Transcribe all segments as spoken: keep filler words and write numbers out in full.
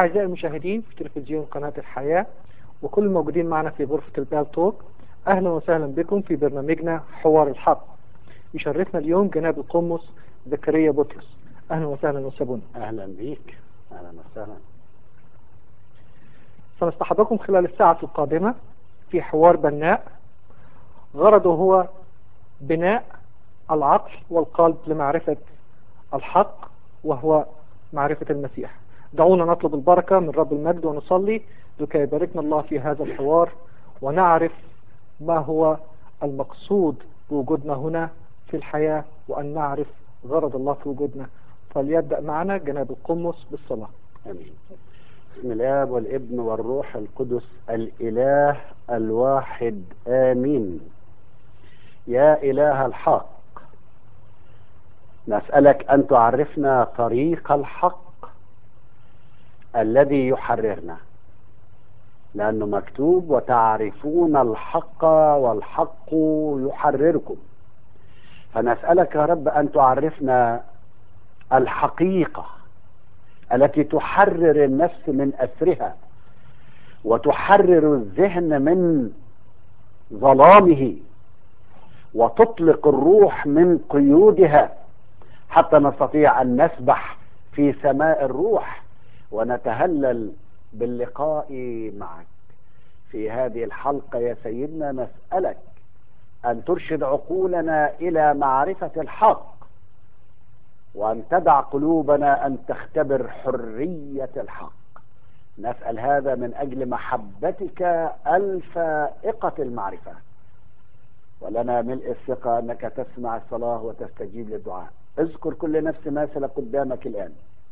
أعزائي المشاهدين في تلفزيون قناة الحياة وكل الموجودين معنا في غرفة البال توك، أهلا وسهلا بكم في برنامجنا حوار الحق. يشرفنا اليوم جناب القمص زكريا بطرس. أهلا وسهلا وسابونا. أهلا بيك. أهلا وسهلا. سنصطحبكم خلال الساعة القادمة في حوار بناء غرضه هو بناء العقل والقلب لمعرفة الحق وهو معرفة المسيح. دعونا نطلب البركة من رب المجد ونصلي لكي يباركنا الله في هذا الحوار ونعرف ما هو المقصود بوجودنا هنا في الحياة، وأن نعرف غرض الله في وجودنا. فليبدأ معنا جناب القمص بالصلاة. آمين. بسم الآب والابن والروح القدس الإله الواحد، آمين. يا إله الحق، نسألك أن تعرفنا طريق الحق الذي يحررنا، لأنه مكتوب وتعرفون الحق والحق يحرركم. فنسألك يا رب أن تعرفنا الحقيقة التي تحرر النفس من أسرها وتحرر الذهن من ظلامه وتطلق الروح من قيودها، حتى نستطيع أن نسبح في سماء الروح ونتهلل باللقاء معك. في هذه الحلقة يا سيدنا نسألك أن ترشد عقولنا إلى معرفة الحق، وأن تدع قلوبنا أن تختبر حرية الحق. نسأل هذا من أجل محبتك الفائقة المعرفة، ولنا ملء الثقة أنك تسمع الصلاة وتستجيب للدعاء. اذكر كل نفس ماثلة قدامك الآن.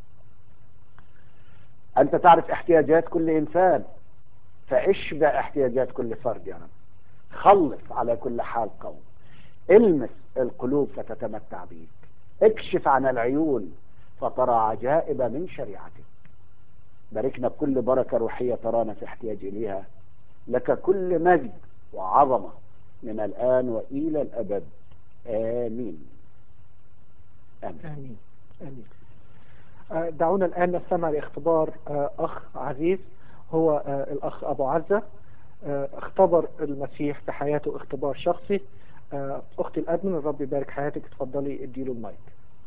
أنت تعرف احتياجات كل إنسان، فاشبع احتياجات كل فرد يا رب. خلص على كل حال قوم، المس القلوب فتتمتع بيك، اكشف عن العيون فترى عجائب من شريعتك. باركنا بكل بركة روحية ترانا في احتياج إليها. لك كل مجد وعظمة من الآن وإلى الأبد، آمين. آمين آمين, آمين. آه دعونا الآن نستمع لاختبار آه أخ عزيز، هو آه الأخ أبو عزة. آه اختبر المسيح في حياته اختبار شخصي. آه أختي الأدمن، الرب يبارك حياتك، تفضلي اديله المايك.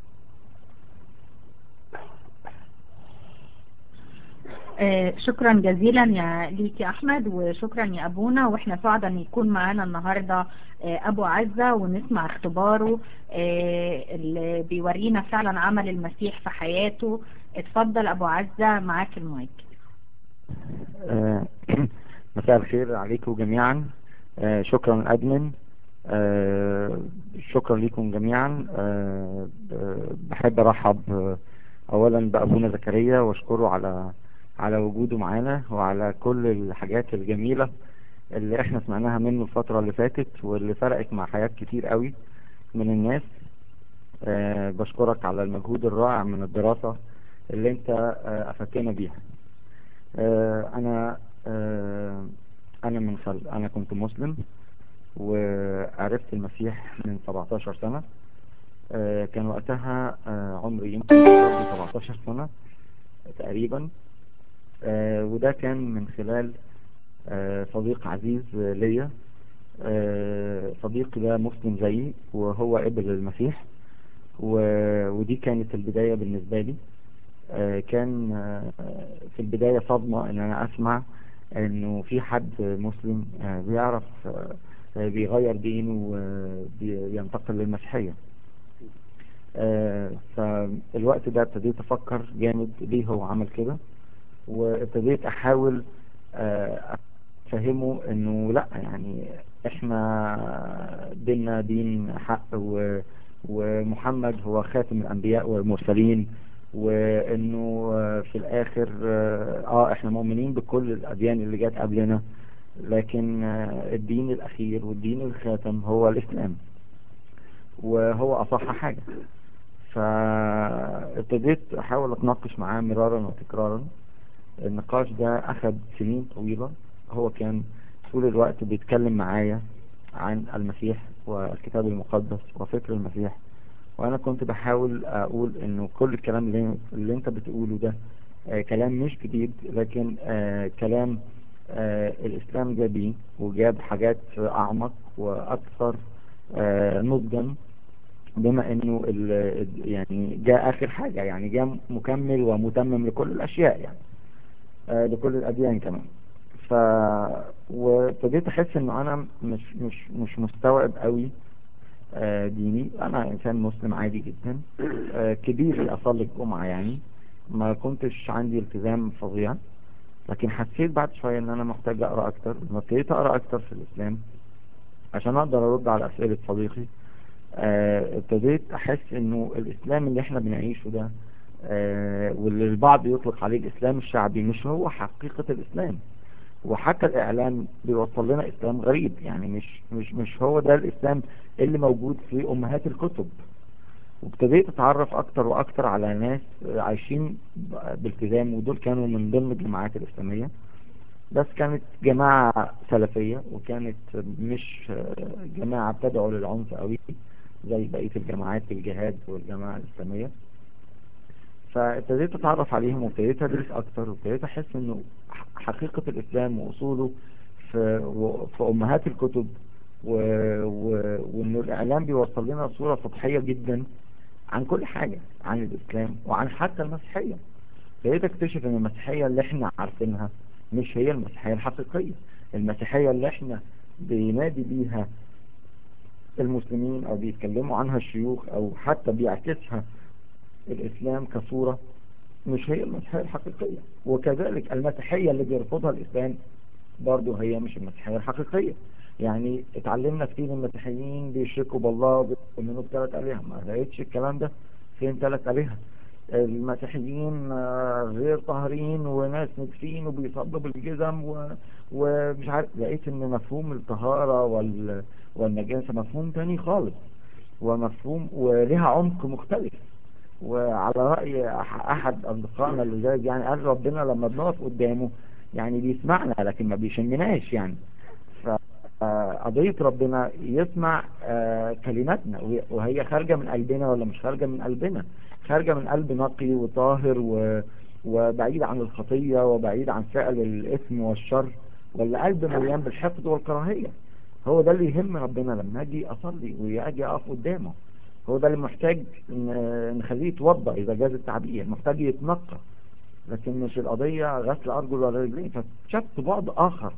آه شكرا جزيلا يا ليك يا أحمد، وشكرا يا أبونا، وإحنا سعداء أن يكون معنا النهاردة آه أبو عزة ونسمع اختباره آه اللي بيورينا فعلا عمل المسيح في حياته. اتفضل أبو عزة، معاك المايك. آه مساء الخير عليكم جميعا. آه شكرا أدمن. آه شكرا لكم جميعا. آه آه بحب أرحب آه أولا بأبونا زكريا واشكره على على وجوده معانا وعلى كل الحاجات الجميلة اللي احنا سمعناها منه الفترة اللي فاتت واللي فرقت مع حياة كتير قوي من الناس. آه بشكرك على المجهود الرائع من الدراسة اللي انت آه أفدتنا بيها. آه انا آه انا من خل... انا كنت مسلم وعرفت المسيح من سبعتاشر سنة. آه كان وقتها آه عمري يمكن سبعتاشر سنة تقريبا. آه وده كان من خلال آه صديق عزيز ليا. آه صديقي ده مسلم زيي وهو قبل المسيح، ودي كانت البداية بالنسبة لي. آه كان آه في البداية صدمة ان انا اسمع انه في حد مسلم آه بيعرف آه بيغير دينه وبينتقل للمسيحية. آه فالوقت ده ابتديت افكر جامد ليه هو عمل كده، وابتديت احاول آه افهمه انه لا، يعني احنا ديننا دين حق، ومحمد هو خاتم الانبياء والمرسلين، وانه في الاخر اه احنا مؤمنين بكل الاديان اللي جات قبلنا، لكن الدين الاخير والدين الخاتم هو الاسلام، وهو اصح حاجة. فابتديت احاول اتناقش معاه مرارا وتكرارا. النقاش ده اخذ سنين طويلة. هو كان طول الوقت بيتكلم معايا عن المسيح والكتاب المقدس وفكر المسيح، وانا كنت بحاول اقول انه كل الكلام اللي, اللي انت بتقوله ده آه كلام مش جديد، لكن آه كلام آه الإسلام جاب بيه وجاب حاجات أعمق وأكثر آه نضجا، بما انه يعني جاء اخر حاجة، يعني جاء مكمل ومتمم لكل الاشياء، يعني آه لكل الاديان كمان. ف وابتديت احس انه انا مش مش مش مستوعب قوي آه ديني. انا انسان مسلم عادي جدا، آه كبير اصلي الجمعة، يعني ما كنتش عندي التزام فظيع، لكن حسيت بعد شوية ان انا محتاج اقرا اكتر. لما ابتديت اقرا اكتر في الاسلام عشان اقدر ارد على اسئلة صديقي، ابتديت احس انه الاسلام اللي احنا بنعيشه ده آه واللي البعض يطلق عليه الاسلام الشعبي مش هو حقيقة الاسلام. وحتى الاعلام بيوصل لنا اسلام غريب، يعني مش مش مش هو ده الاسلام اللي موجود في امهات الكتب. وابتديت اتعرف اكتر واكتر على ناس عايشين بالتزام، ودول كانوا من ضمن الجماعات الاسلامية، بس كانت جماعة سلفية، وكانت مش جماعة بتدعو للعنف قوي زي بقية الجماعات الجهاد والجماعة الإسلامية. فابتديت أتعرف عليهم وابتديت أدرس أكتر، وابتديت أحس إنه حقيقة الإسلام وأصوله في, في أمهات الكتب، و... و... وإنه الإعلام بيوصل لنا صورة سطحية جدا عن كل حاجة، عن الإسلام وعن حتى المسيحية. ابتديت أكتشف إن المسيحية اللي إحنا عارفينها مش هي المسيحية الحقيقية. المسيحية اللي إحنا بينادي بيها المسلمين او بيتكلموا عنها الشيوخ او حتى بيعكسها الاسلام كصورة مش هي المسيحية الحقيقية. وكذلك المسيحية اللي بيرفضها الاسلام برضو هي مش المسيحية الحقيقية. يعني اتعلمنا كتير من المسيحيين بيشركوا بالله وبيؤمنوا بثلاث آلهة، ما لقيتش الكلام ده. فين ثلاث آلهة؟ المسيحيين غير طاهرين وناس نجسين وبيصلوا بالجزم و... ومش عارف. لقيت ان مفهوم الطهارة وال... والنجاسة مفهوم تاني خالص، ومفهوم ولها عمق مختلف. وعلى رأي احد اصدقائنا اللي زي يعني قال ربنا لما بنقف قدامه يعني بيسمعنا لكن ما بيشمناش. يعني فقضية ربنا يسمع كلماتنا وهي خارجة من قلبنا ولا مش خارجة من قلبنا، خارجة من قلب نقي وطاهر و... وبعيد عن الخطية وبعيد عن فعل الإثم والشر، ولا قلب مليان بالحقد والكراهية. هو ده اللي يهم ربنا لما أجي أصلي وأجي أقف قدامه. هو ده اللي محتاج نخليه يتوضأ إذا جاز التعبير، محتاج يتنقى، لكن مش القضية غسل أرجل ولا رجلين. فشفت بعد آخر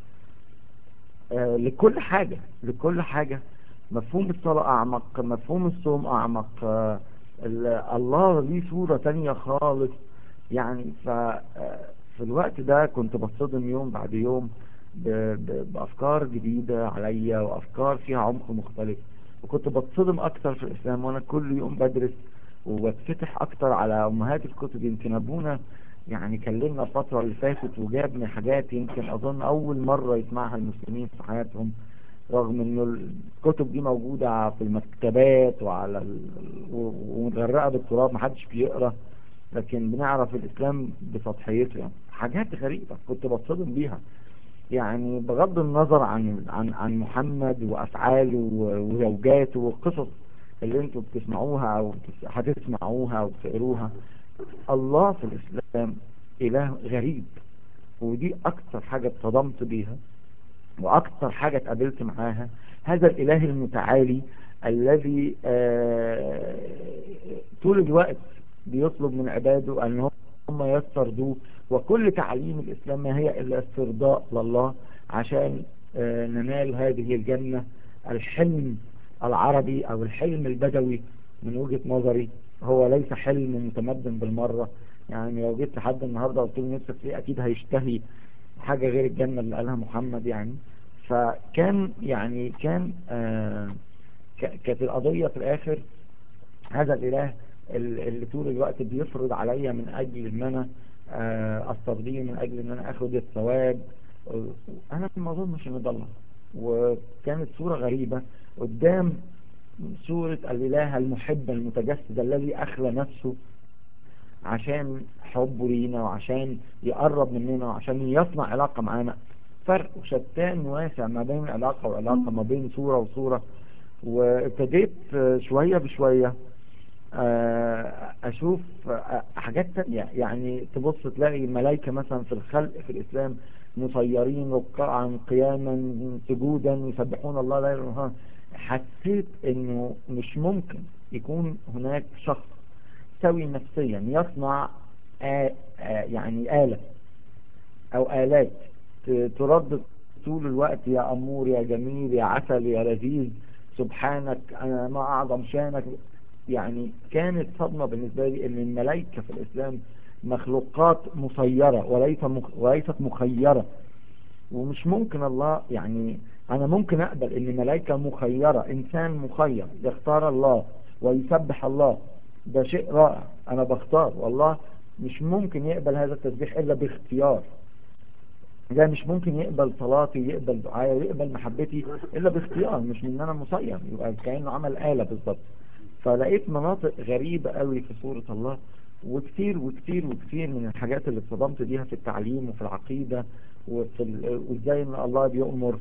آه لكل حاجة لكل حاجة. مفهوم الصلاة أعمق، مفهوم الصوم أعمق، آه الله ليه صورة تانية خالص. يعني في الوقت ده كنت بتصدم يوم بعد يوم بأفكار جديدة عليا وأفكار فيها عمق مختلف، وكنت بتصدم أكتر في الإسلام وأنا كل يوم بدرس وبتفتح أكتر على أمهات الكتب. يمكن أبونا يعني كلمنا الفترة اللي فاتت وجابني حاجات يمكن أظن أول مرة يسمعها المسلمين في حياتهم، رغم انه الكتب دي موجودة في المكتبات وعلى ال... ومتغرقة بالتراب محدش بيقرأ، لكن بنعرف الإسلام بسطحيته. يعني حاجات غريبة كنت بتصدم بيها، يعني بغض النظر عن عن عن محمد وأفعاله وزوجاته والقصص اللي انتوا بتسمعوها أو هتسمعوها أو بتقروها. الله في الإسلام إله غريب، ودي أكثر حاجة اتصدمت بيها واكثر حاجة اتقابلت معاها. هذا الاله المتعالي الذي آه طول الوقت بيطلب من عباده ان هم يسترضوه، وكل تعاليم الاسلام ما هي الا استرضاء لله عشان آه ننال هذه الجنة. الحلم العربي او الحلم البدوي من وجهة نظري هو ليس حلم متمدن بالمرة. يعني لو جبت حد النهاردة وقلت له نفسك فيه اكيد هيشتهي حاجة غير الجنة اللي قالها محمد. يعني فكان يعني كان آه كانت القضية في الآخر هذا الإله اللي طول الوقت بيفرض عليا من أجل أن أنا آه أسترضيه، من أجل أن أنا أخذ الثواب. أنا ما أظنش إن ده الله. وكانت صورة غريبة قدام صورة الإله المحب المتجسد الذي أخلى نفسه عشان حبه لينا وعشان يقرب مننا وعشان يصنع علاقة معانا. فرق وشتان واسع ما بين علاقة وعلاقة، ما بين صورة وصورة. وابتديت شوية بشوية اشوف حاجات تانية، يعني تبص تلاقي ملائكة مثلا في الخلق في الاسلام مسيرين ركعا قياما سجودا يسبحون الله ليلا ونهارا. حسيت انه مش ممكن يكون هناك شخص سوي نفسيا يصنع آ آ يعني آلة او آلات تردد طول الوقت يا امور يا جميل يا عسل يا لذيذ سبحانك انا ما اعظم شانك. يعني كانت صدمة بالنسبة لي ان الملائكة في الاسلام مخلوقات مسيرة وليس مخ... وليست مخيرة. ومش ممكن الله، يعني انا ممكن اقبل ان ملائكة مخيرة، انسان مخير يختار الله ويسبح الله، ده شيء رائع، انا بختار والله مش ممكن يقبل هذا التسبيح الا باختيار. ده مش ممكن يقبل صلاتي يقبل دعائي يقبل محبتي الا باختيار، مش من ان انا مسير، يبقى كأنه عمل آلة بالظبط. فلقيت مناطق غريبة قوي في سورة الله، وكتير وكتير وكتير من الحاجات اللي اتصدمت بيها في التعليم وفي العقيدة وفي ال... وازاي ان الله بيأمر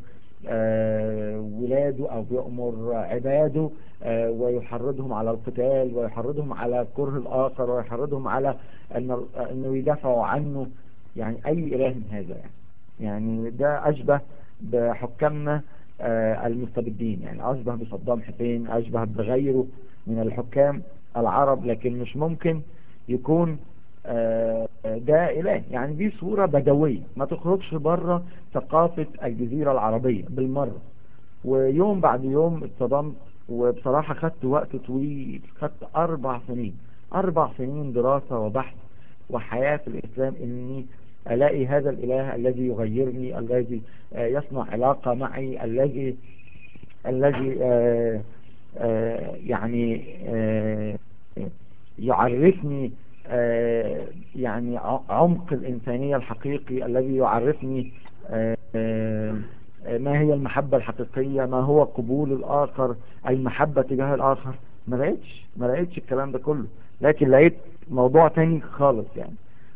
آه ولاده او بيأمر عباده آه ويحرضهم على القتال ويحرضهم على كره الاخر ويحرضهم على ان انه يدافعوا عنه. يعني اي اله من هذا، يعني يعني ده اشبه بحكامنا آه المستبدين، يعني اشبه بصدام حسين، اشبه بغيره من الحكام العرب، لكن مش ممكن يكون آه ده اله. يعني دي صورة بدوية ما تخرجش بره ثقافة الجزيرة العربية بالمرة. ويوم بعد يوم اتصدمت، وبصراحة خدت وقت طويل، خدت اربع سنين اربع سنين دراسة وبحث وحياة في الاسلام اني الاقي هذا الاله الذي يغيرني، الذي آه يصنع علاقة معي، الذي الذي آه آه يعني آه يعرفني آه يعني عمق الإنسانية الحقيقي، الذي يعرفني آه ما هي المحبة الحقيقية، ما هو قبول الآخر، المحبة تجاه الآخر. ما لقيتش ما لقيتش الكلام ده كله، لكن لقيت موضوع تاني خالص يعني.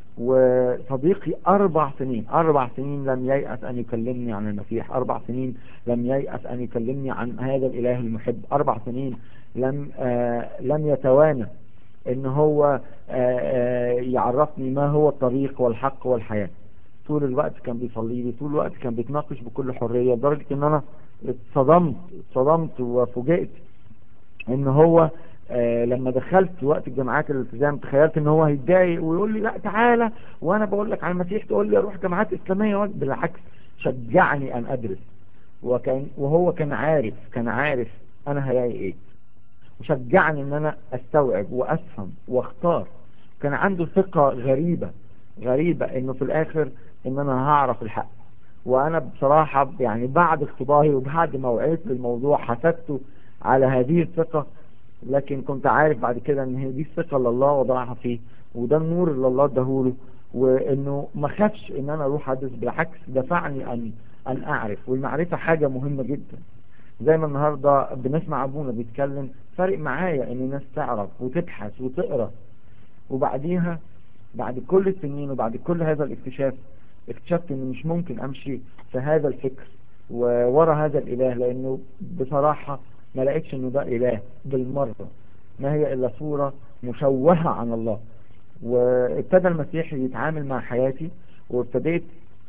وصديقي أربع سنين أربع سنين لم ييأس أن يكلمني عن المسيح، أربع سنين لم ييأس أن يكلمني عن هذا الإله المحب، أربع سنين لم آه لم يتوانى إن هو آه آه يعرفني ما هو الطريق والحق والحياة. طول الوقت كان بيصلي لي، طول الوقت كان بيتناقش بكل حرية، لدرجة إن أنا اتصدمت اتصدمت وفوجئت إن هو آه لما دخلت وقت الجامعات الالتزام تخيلت ان هو هيتضايق ويقول لي لا تعالى وانا بقول لك على المسيح تقول لي اروح جامعات اسلاميه. بالعكس شجعني ان ادرس، وكان وهو كان عارف كان عارف انا هلاقي ايه، وشجعني ان انا استوعب وافهم واختار. كان عنده ثقه غريبه غريبه انه في الاخر ان انا هعرف الحق. وانا بصراحه يعني بعد اختباري وبعد ما وعيت للموضوع حسدته على هذه الثقه، لكن كنت عارف بعد كده ان هي دي الثقة اللي الله وضعها فيه، وده النور اللي الله اداهوله، وانه ما خافش ان انا اروح ادرس، بالعكس دفعني ان ان اعرف. والمعرفة حاجة مهمة جدا. زي ما النهاردة بنسمع ابونا بيتكلم، فارق معايا ان الناس تعرف وتبحث وتقرأ. وبعديها بعد كل السنين وبعد كل هذا الاكتشاف اكتشفت ان مش ممكن امشي في هذا الفكر وورا هذا الاله، لانه بصراحة ما لقيتش انه ده اله بالمرة، ما هي الا صورة مشوهة عن الله. وابتدى المسيح يتعامل مع حياتي، وابتديت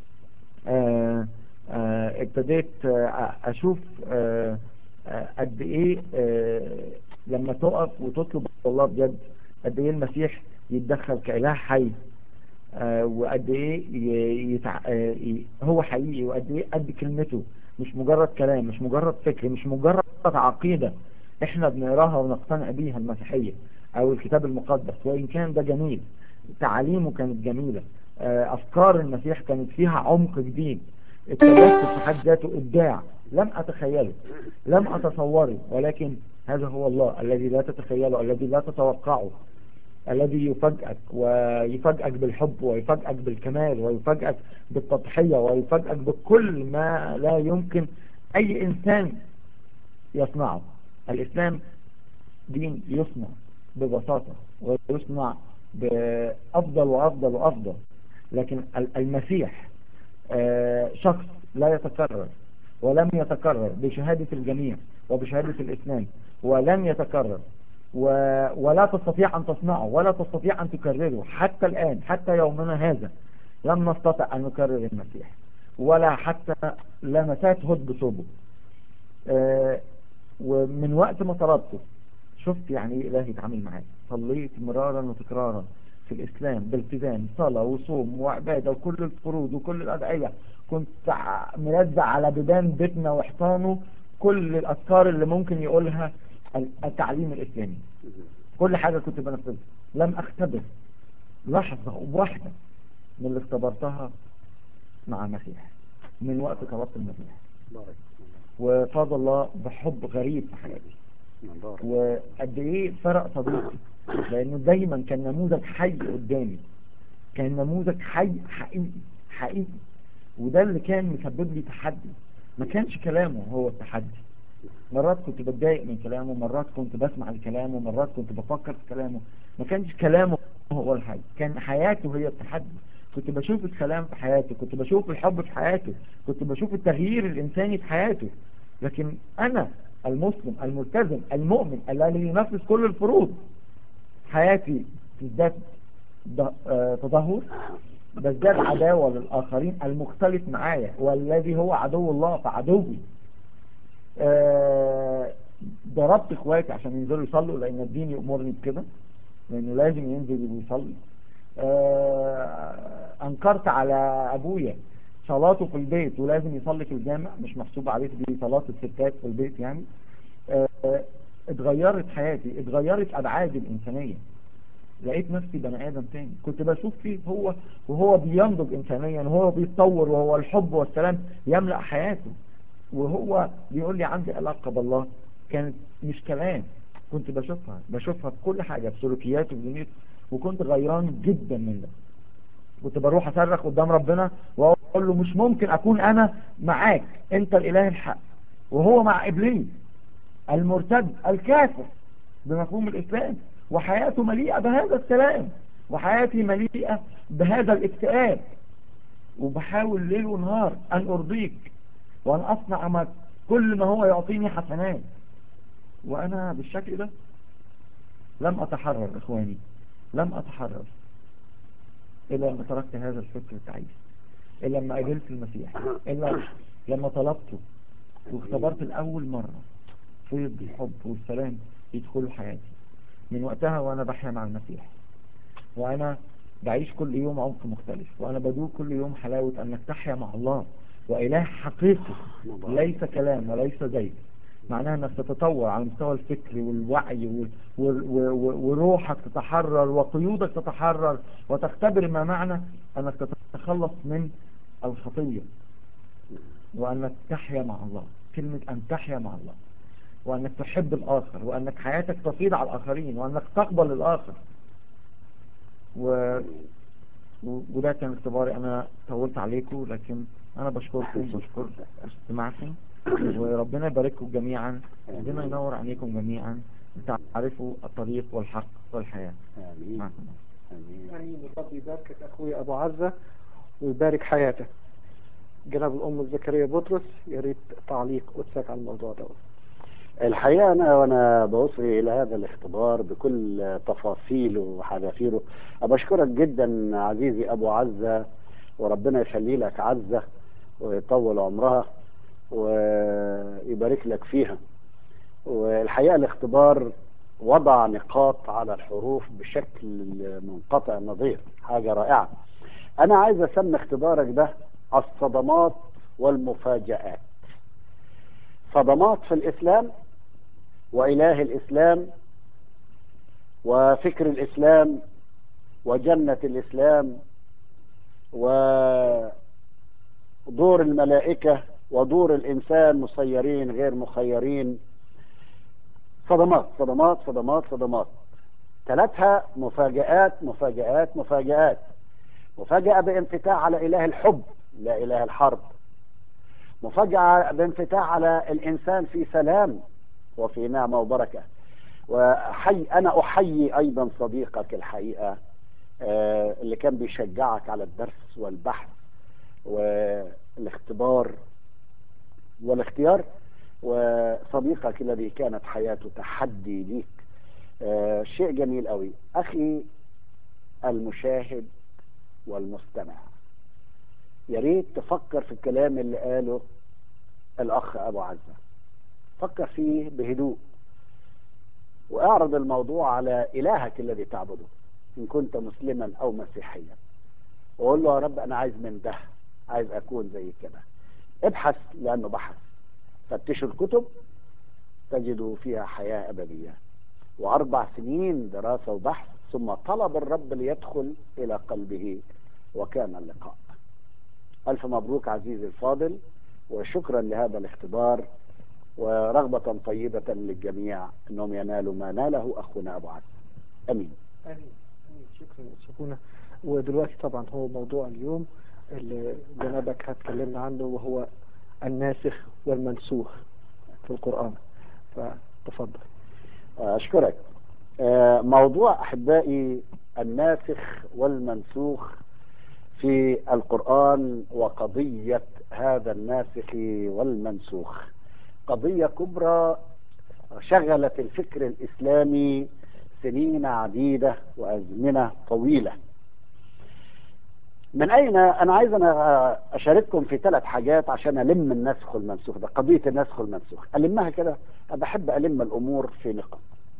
آآ آآ ابتديت آآ اشوف آآ آآ قد ايه لما تقف وتطلب الله بجد قد ايه المسيح يتدخل كإله حي، وقد ايه يتع... هو حقيقي، وقد ايه قد كلمته، مش مجرد كلام، مش مجرد فكر، مش مجرد عقيدة احنا بنقراها ونقتنع بيها المسيحية او الكتاب المقدس، وان كان ده جميل، تعاليمه كانت جميلة، افكار المسيح كانت فيها عمق جديد، التجسد في حد ذاته ابداع لم اتخيله لم اتصوره. ولكن هذا هو الله الذي لا تتخيله، الذي لا تتوقعه، الذي يفاجئك ويفاجئك بالحب ويفاجئك بالكمال ويفاجئك بالتضحية ويفاجئك بكل ما لا يمكن أي إنسان يصنعه. الإسلام دين يصنع ببساطة ويصنع بأفضل وأفضل وأفضل، لكن المسيح شخص لا يتكرر ولم يتكرر بشهادة الجميع وبشهادة الإسلام، ولن يتكرر و... ولا تستطيع أن تصنعه ولا تستطيع أن تكرره حتى الآن، حتى يومنا هذا لم نستطع أن نكرر المسيح، ولا حتى لمسات هد بصوبه. آه ومن وقت ما طلبته شفت يعني ايه إلهي يتعامل معاك. صليت مرارا وتكرارا في الإسلام بالتزام، صلاة وصوم وعبادة وكل الفروض وكل الأدعية. كنت مرزع على بيبان بيتنا وحصانه كل الأذكار اللي ممكن يقولها التعليم الإسلامي، كل حاجة كنت بنفذها. لم أختبر لحظة واحدة من اللي اختبرتها مع المسيح من وقت طلبت المسيح. وفضل الله بحب غريب في حياتي. وقد ايه فرق صديقي، لانه دايما كان نموذج حي قدامي، كان نموذج حي حقيقي حقيقي. وده اللي كان مسبب لي تحدي. ما كانش كلامه هو التحدي، مرات كنت بتضايق من كلامه، مرات كنت بسمع لكلامه، مرات كنت بفكر في كلامه. ما كانش كلامه هو الحاجة، كان حياته هي التحدي. كنت بشوف السلام في حياته، كنت بشوف الحب في حياته، كنت بشوف التغيير الإنساني في حياته. لكن أنا المسلم الملتزم المؤمن الذي ينفذ كل الفروض، حياتي تزداد تدهور، بزداد عداوة للآخرين، المختلف معايا والذي هو عدو الله فعدوي. أه ضربت اخواتي عشان ينزلوا يصلوا لأن الدين يأمرني بكده، لأنه لازم ينزل ويصلي. أه أنكرت على أبويا صلاته في البيت ولازم يصلي في الجامع، مش محسوب عليه دي صلاة الستات في البيت يعني. أه اتغيرت حياتي، اتغيرت أبعادي الإنسانية. لقيت نفسي بني آدم تاني كنت بشوف فيه هو وهو بينضج إنسانيا وهو بيتطور وهو الحب والسلام يملأ حياته، وهو بيقول لي عندي علاقة بالله. كانت مش كلام، كنت بشوفها بشوفها في كل حاجة، في سلوكياته في دنيته. وكنت غيران جدا من ده. كنت بروح أصرخ قدام ربنا وأقول له مش ممكن أكون أنا معاك، أنت الإله الحق، وهو مع إبليس المرتد الكافر بمفهوم الإسلام، وحياته مليئة بهذا السلام وحياتي مليئة بهذا الاكتئاب. وبحاول ليل ونهار أن أرضيك وأن أصنع ما كل ما هو يعطيني حسنات، وأنا بالشكل ده لم أتحرر إخواني، لم أتحرر إلا لما تركت هذا الفكر التعيس، إلا لما قابلت المسيح، إلا لما طلبته واختبرت الأول مرة فيض الحب والسلام يدخلوا حياتي. من وقتها وأنا بحيا مع المسيح، وأنا بعيش كل يوم عمق مختلف، وأنا بدوق كل يوم حلاوة أنك تحيا مع الله وإله حقيقي ليس كلام وليس زيت. معناها أنك تتطور على مستوى الفكر والوعي وروحك تتحرر وقيودك تتحرر، وتختبر ما معنى أنك تتخلص من الخطية وأنك تحيا مع الله. كلمة أن تحيا مع الله، وأنك تحب الآخر، وأنك حياتك تفيض على الآخرين، وأنك تقبل الآخر. و... وده كان اختباري. أنا طولت عليكم، لكن أنا بشكركم، بشكر استماعكم، وربنا يبارككم جميعا، ربنا ينور عليكم جميعا، تعرفوا الطريق والحق والحياة. آمين. آمين. آمين. رب يباركك أخوي أبو عزة ويبارك حياتك. جناب الأم زكريا بطرس، يا ريت تعليق قدسك على الموضوع ده. الحقيقة أنا وأنا بوصي إلى هذا الاختبار بكل تفاصيله وحذافيره أبشكرك جدا عزيزي أبو عزة، وربنا يخلي لك عزة ويطول عمرها ويبارك لك فيها. والحقيقة الاختبار وضع نقاط على الحروف بشكل منقطع النظير، حاجة رائعة. أنا عايز أسمي اختبارك ده الصدمات والمفاجآت. صدمات في الإسلام وإله الإسلام وفكر الإسلام وجنة الإسلام ودور الملائكة ودور الإنسان، مسيرين غير مخيرين. صدمات صدمات صدمات صدمات ثلاثها مفاجآت مفاجآت مفاجآت. مفاجأة بانفتاح على إله الحب لا إله الحرب، مفاجأة بانفتاح على الإنسان في سلام وفي نعمة وبركة. وحي أنا أحيي أيضا صديقك الحقيقة آه اللي كان بيشجعك على الدرس والبحث والاختبار والاختيار، وصديقك الذي كانت حياته تحدي ليك آه شيء جميل قوي. أخي المشاهد والمستمع، يا ريت تفكر في الكلام اللي قاله الأخ أبو عزة، فكر فيه بهدوء، واعرض الموضوع على إلهك الذي تعبده إن كنت مسلما أو مسيحيا، وقول له يا رب أنا عايز من ده، عايز أكون زي كده. ابحث، لأنه بحث. فتشوا الكتب تجدوا فيها حياة أبدية. وأربع سنين دراسة وبحث، ثم طلب الرب ليدخل إلى قلبه وكان اللقاء. ألف مبروك عزيزي الفاضل، وشكرا لهذا الاختبار، ورغبة طيبة للجميع أنهم ينالوا ما ناله أخونا أبو عزة. أمين. آمين. آمين. شكرا شكونا. ودلوقتي طبعا هو موضوع اليوم اللي جنابك هتكلمنا عنه، وهو الناسخ والمنسوخ في القرآن، فتفضل. أشكرك. موضوع أحبائي الناسخ والمنسوخ في القرآن، وقضية هذا الناسخ والمنسوخ قضية كبرى شغلت الفكر الإسلامي سنين عديدة وأزمنة طويلة. من أين؟ أنا عايز أنا أشارككم في ثلاث حاجات عشان ألم النسخ والمنسوخ ده، قضية النسخ والمنسوخ ألمها كده. أنا بحب ألم الأمور في نقاط.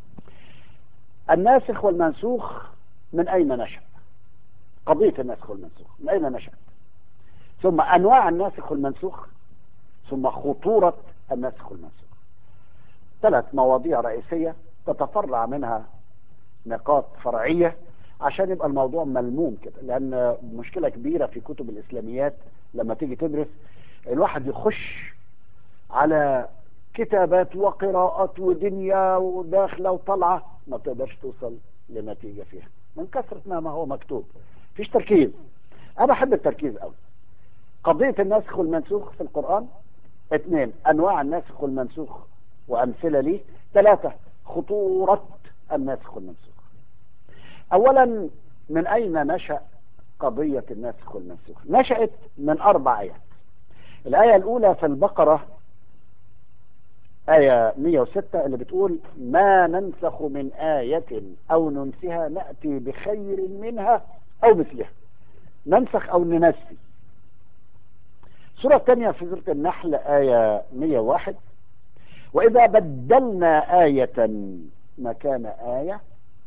الناسخ والمنسوخ من أين نشأ؟ قضية الناسخ والمنسوخ من أين نشأت؟ ثم أنواع الناسخ والمنسوخ، ثم خطورة الناسخ والمنسوخ. ثلاث مواضيع رئيسية تتفرع منها نقاط فرعية عشان يبقى الموضوع ملموم كده. لأن مشكلة كبيرة في كتب الإسلاميات لما تيجي تدرس، الواحد يخش على كتابات وقراءات ودنيا وداخلة وطلعة، ما تقدرش توصل لنتيجة فيها من كثرة ما هو مكتوب. فيش تركيز. أنا بحب التركيز قوي. قضية الناسخ والمنسوخ في القرآن. اثنين، أنواع الناسخ والمنسوخ وأمثلة ليه. ثلاثة، خطورة الناسخ والمنسوخ. أولا، من أين نشأ قضية الناسخ والمنسوخ؟ نشأت من أربع آيات. الآية الأولى في البقرة آية مئة وستة اللي بتقول: ما ننسخ من آية أو ننسها نأتي بخير منها أو مثلها. ننسخ أو ننسي. سورة الثانية في سورة النحل آية مئة وواحد: وإذا بدلنا آية مكان آية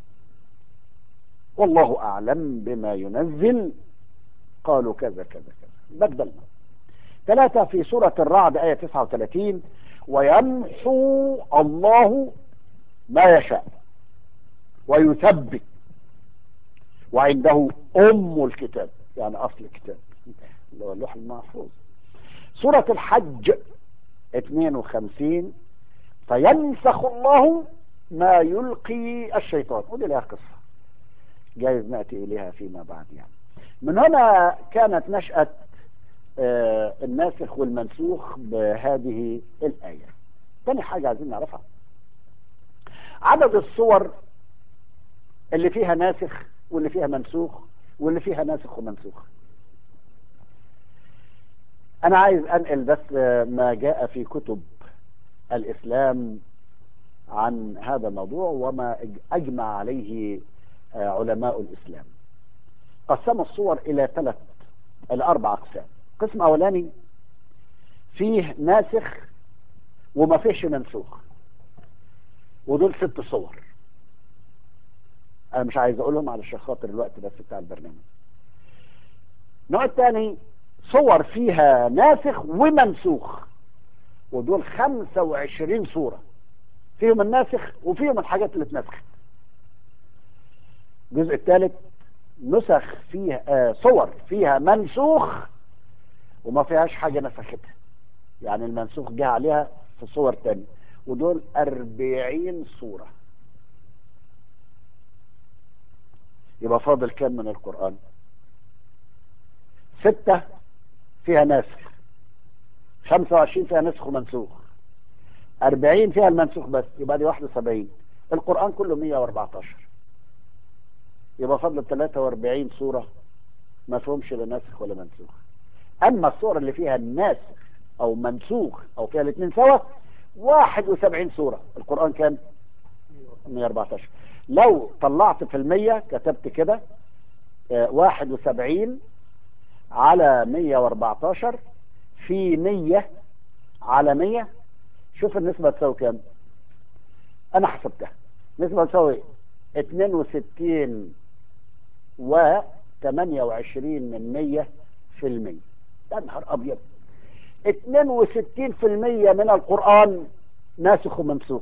والله أعلم بما ينزل قالوا كذا كذا كذا، بدلنا. ثلاثة في سورة الرعد آية تسعة وثلاثين: ويمحو الله ما يشاء ويثبت وعنده أم الكتاب، يعني أصل الكتاب اللي هو اللوح المحفوظ. سورة الحج اثنين وخمسين: فينسخ الله ما يلقي الشيطان. ودي لها قصة جايز نأتي إليها فيما بعد. يعني من هنا كانت نشأة آه الناسخ والمنسوخ بهذه الآية. ثاني حاجة عايزين نعرفها عدد الصور اللي فيها ناسخ واللي فيها منسوخ واللي فيها ناسخ ومنسوخ. أنا عايز أنقل بس ما جاء في كتب الإسلام عن هذا الموضوع وما أجمع عليه علماء الإسلام. قسم الصور إلى ثلاث إلى أربع أقسام. قسم أولاني فيه ناسخ وما فيش منسوخ، ودول ست صور. أنا مش عايز أقولهم علشان خاطر الوقت بس بتاع البرنامج. النوع الثاني صور فيها ناسخ ومنسوخ، ودول خمسة وعشرين صورة فيهم الناسخ وفيهم الحاجات اللي اتنسخت. الجزء الثالث نسخ فيها آه صور فيها منسوخ وما فيهاش حاجة نسختها، يعني المنسوخ جاء عليها في صور تانية، ودول أربعين صورة. يبقى فاضل كام من القرآن؟ ستة فيها ناسخ، خمسة وعشرين فيها نسخ ومنسوخ، أربعين فيها المنسوخ بس، يبقى دي واحد وسبعين. القرآن كله مئة وأربعتاشر. يبقى فضل ثلاثة وأربعين صورة ما فيهمش لا ناسخ ولا منسوخ. أما الصور اللي فيها الناسخ أو منسوخ أو فيها الاثنين سوا واحد وسبعين صورة. القرآن كان مية واربعتاشر. لو طلعت في المية كتبت كده اه واحد وسبعين على مية واربعتاشر في مية على مية، شوف النسبة تساوي كام. انا حسبتها، النسبة تساوي اتنين وستين و تمانية وعشرين من مية في المية. يا نهار ابيض، اتنين وستين في المية من القرآن ناسخ ومنسوخ،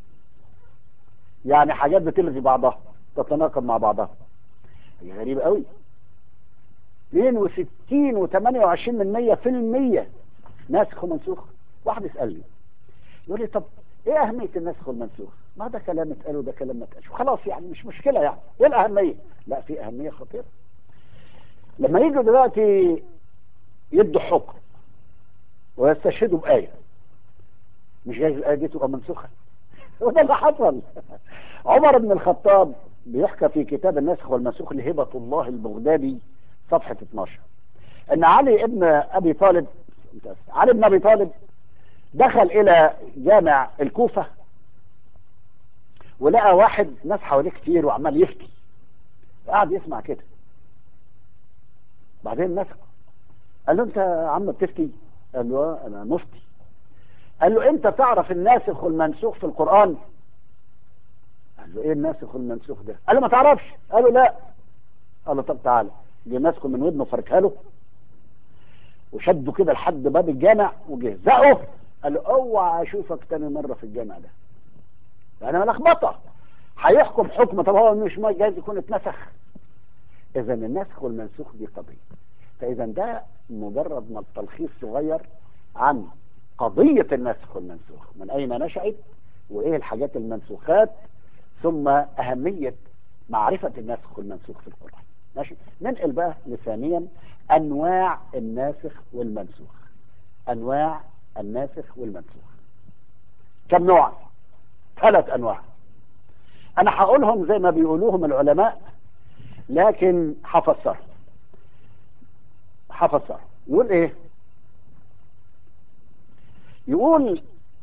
يعني حاجات بتلغي بعضها تتناقض مع بعضها. هي غريبة قوي. اتنين وستين و تمانية وعشرين من مية في المية ناسخ ومنسوخ. واحد يسألني يقول لي طب ايه اهمية الناسخ والمنسوخ؟ ما ده كلام اتقال وده كلام ما اتقالش خلاص، يعني مش مشكلة، يعني ايه الاهمية؟ لا، في اهمية خطيرة. لما يجوا دلوقتي يدوا حكم ويستشهدوا بآية، مش جايز الآية دي تبقى منسوخة؟ وده اللي حصل. عمر بن الخطاب بيحكى في كتاب الناسخ والمنسوخ لهبة الله البغدادي صفحة اتناشر ان علي ابن ابي طالب علي بن ابي طالب دخل الى جامع الكوفة ولقى واحد ناس حواليه كتير وعمال يفتي، قاعد يسمع كده. بعدين مسكه قال له انت يا عم بتفتي؟ قال له اه انا مفتي. قال له انت تعرف الناسخ والمنسوخ في القرآن؟ قال له ايه الناسخ والمنسوخ ده؟ قال له ما تعرفش؟ قال له لا. قال له طب تعالى. جه ماسكه من ودنه فركها له وشده كده لحد باب الجامع وجه زقه. قال له اوعى اشوفك تاني مره في الجامع ده. يعني ملخبطه، هيحكم حكم طب هو مش جايز يكون اتنسخ. اذا الناسخ والمنسوخ دي قضيه. فاذا ده مجرد ما التلخيص صغير عن قضيه الناسخ والمنسوخ، من اين نشأت وايه الحاجات المنسوخات، ثم اهميه معرفه الناسخ والمنسوخ في القرآن. ماشي، ننقل بقى لثانيا انواع الناسخ والمنسوخ. انواع الناسخ والمنسوخ كم نوع؟ ثلاث انواع. انا هقولهم زي ما بيقولوهم العلماء لكن هفسرهم. هفسرهم. يقول ايه؟ يقول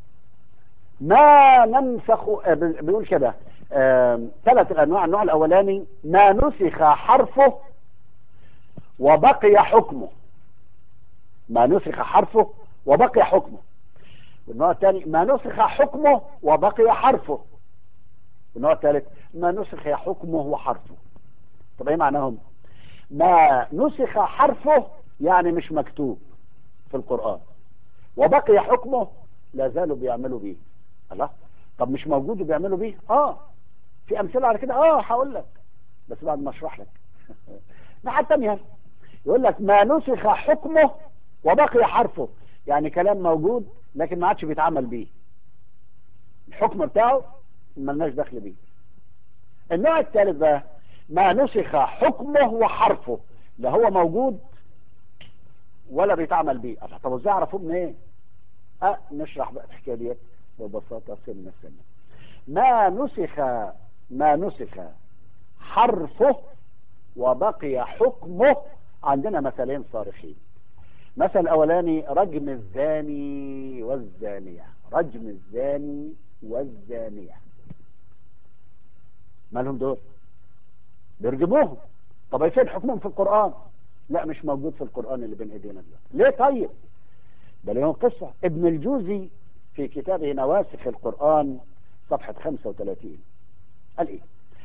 ما ننسخ، بيقول كده ثلاث انواع. النوع الاولاني ما نسخ حرفه وبقي حكمه. ما نسخ حرفه وبقي حكمه. والنوع الثاني ما نسخ حكمه وبقي حرفه. والنوع الثالث ما نسخ حكمه وحرفه. طب ايه معناهم؟ ما نسخ حرفه يعني مش مكتوب في القرآن، وبقي حكمه لا زالوا بيعملوا بيه. الله، طب مش موجود وبيعملوا بيه؟ اه في امثله على كده. اه هقول لك بس بعد ما اشرح لك. الناحيه الثانيه يقول لك ما نسخ حكمه وبقي حرفه، يعني كلام موجود لكن ما عادش بيتعمل بيه، الحكم بتاعه ملناش دخل بيه. النوع الثالث بقى ما نسخ حكمه وحرفه، لا هو موجود ولا بيتعمل بيه. طب ازاي اعرفه من ايه؟ اه نشرح بقى الحكايه ديت ببساطه سنه سنه. ما نسخ ما نسخ حرفه وبقي حكمه، عندنا مثلين صارخين. مثل الاولاني رجم الزاني والزانيه. رجم الزاني والزانيه مالهم دول؟ بيرجموهم. طب فين حكمهم في القرآن؟ لا مش موجود في القرآن اللي بين ايدينا دلوقتي. ليه طيب؟ ده ليهم قصة. ابن الجوزي في كتابه نواسخ القرآن صفحة خمسة وثلاثين قال ايه؟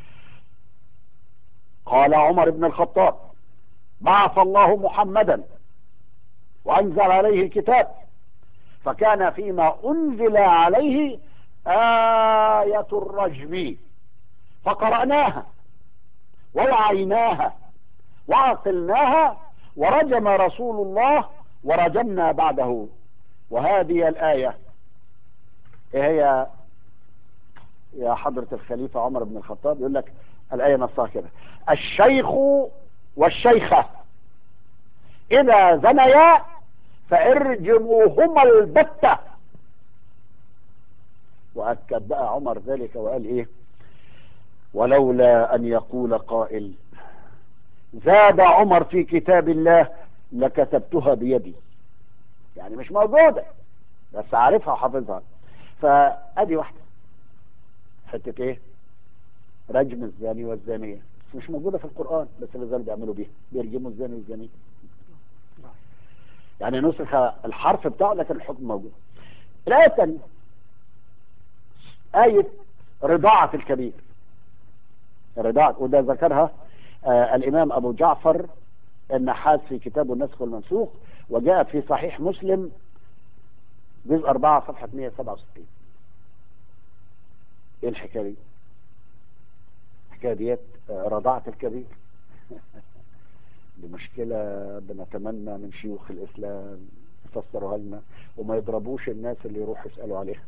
قال عمر بن الخطاب بعث الله محمدا وانزل عليه الكتاب، فكان فيما انزل عليه آية الرجم، فقرأناها ووعيناها وعقلناها ورجم رسول الله ورجمنا بعده. وهذه الآية ايه هي يا حضرة الخليفة عمر بن الخطاب؟ يقول لك الآية نصها كده: الشيخ والشيخة إذا زنيا فارجموهما البتة. وأكد بقى عمر ذلك وقال ايه؟ ولولا أن يقول قائل زاد عمر في كتاب الله لكتبتها بيدي. يعني مش موجودة بس عارفها وحافظها. فأدي واحدة حتة ايه؟ رجم الزاني والزانية، بس مش موجودة في القرآن، بس اللي زالوا بيعملوا بيها، بيرجموا الزاني والزانية. يعني نسخ الحرف بتاعه لكن الحكم موجود. الآية الثانية آية رضاعة الكبير، رضاعة، وده ذكرها آه الإمام أبو جعفر النحاس في كتابه النسخ والمنسوخ، وجاءت في صحيح مسلم جزء أربعة صفحة مئة وسبعة وستين. ايه الحكاية دي؟ الحكاية ديت رضاعة الكبير. دي مشكلة بنتمنى من شيوخ الإسلام يفسروها لنا وما يضربوش الناس اللي يروحوا يسألوا عليها.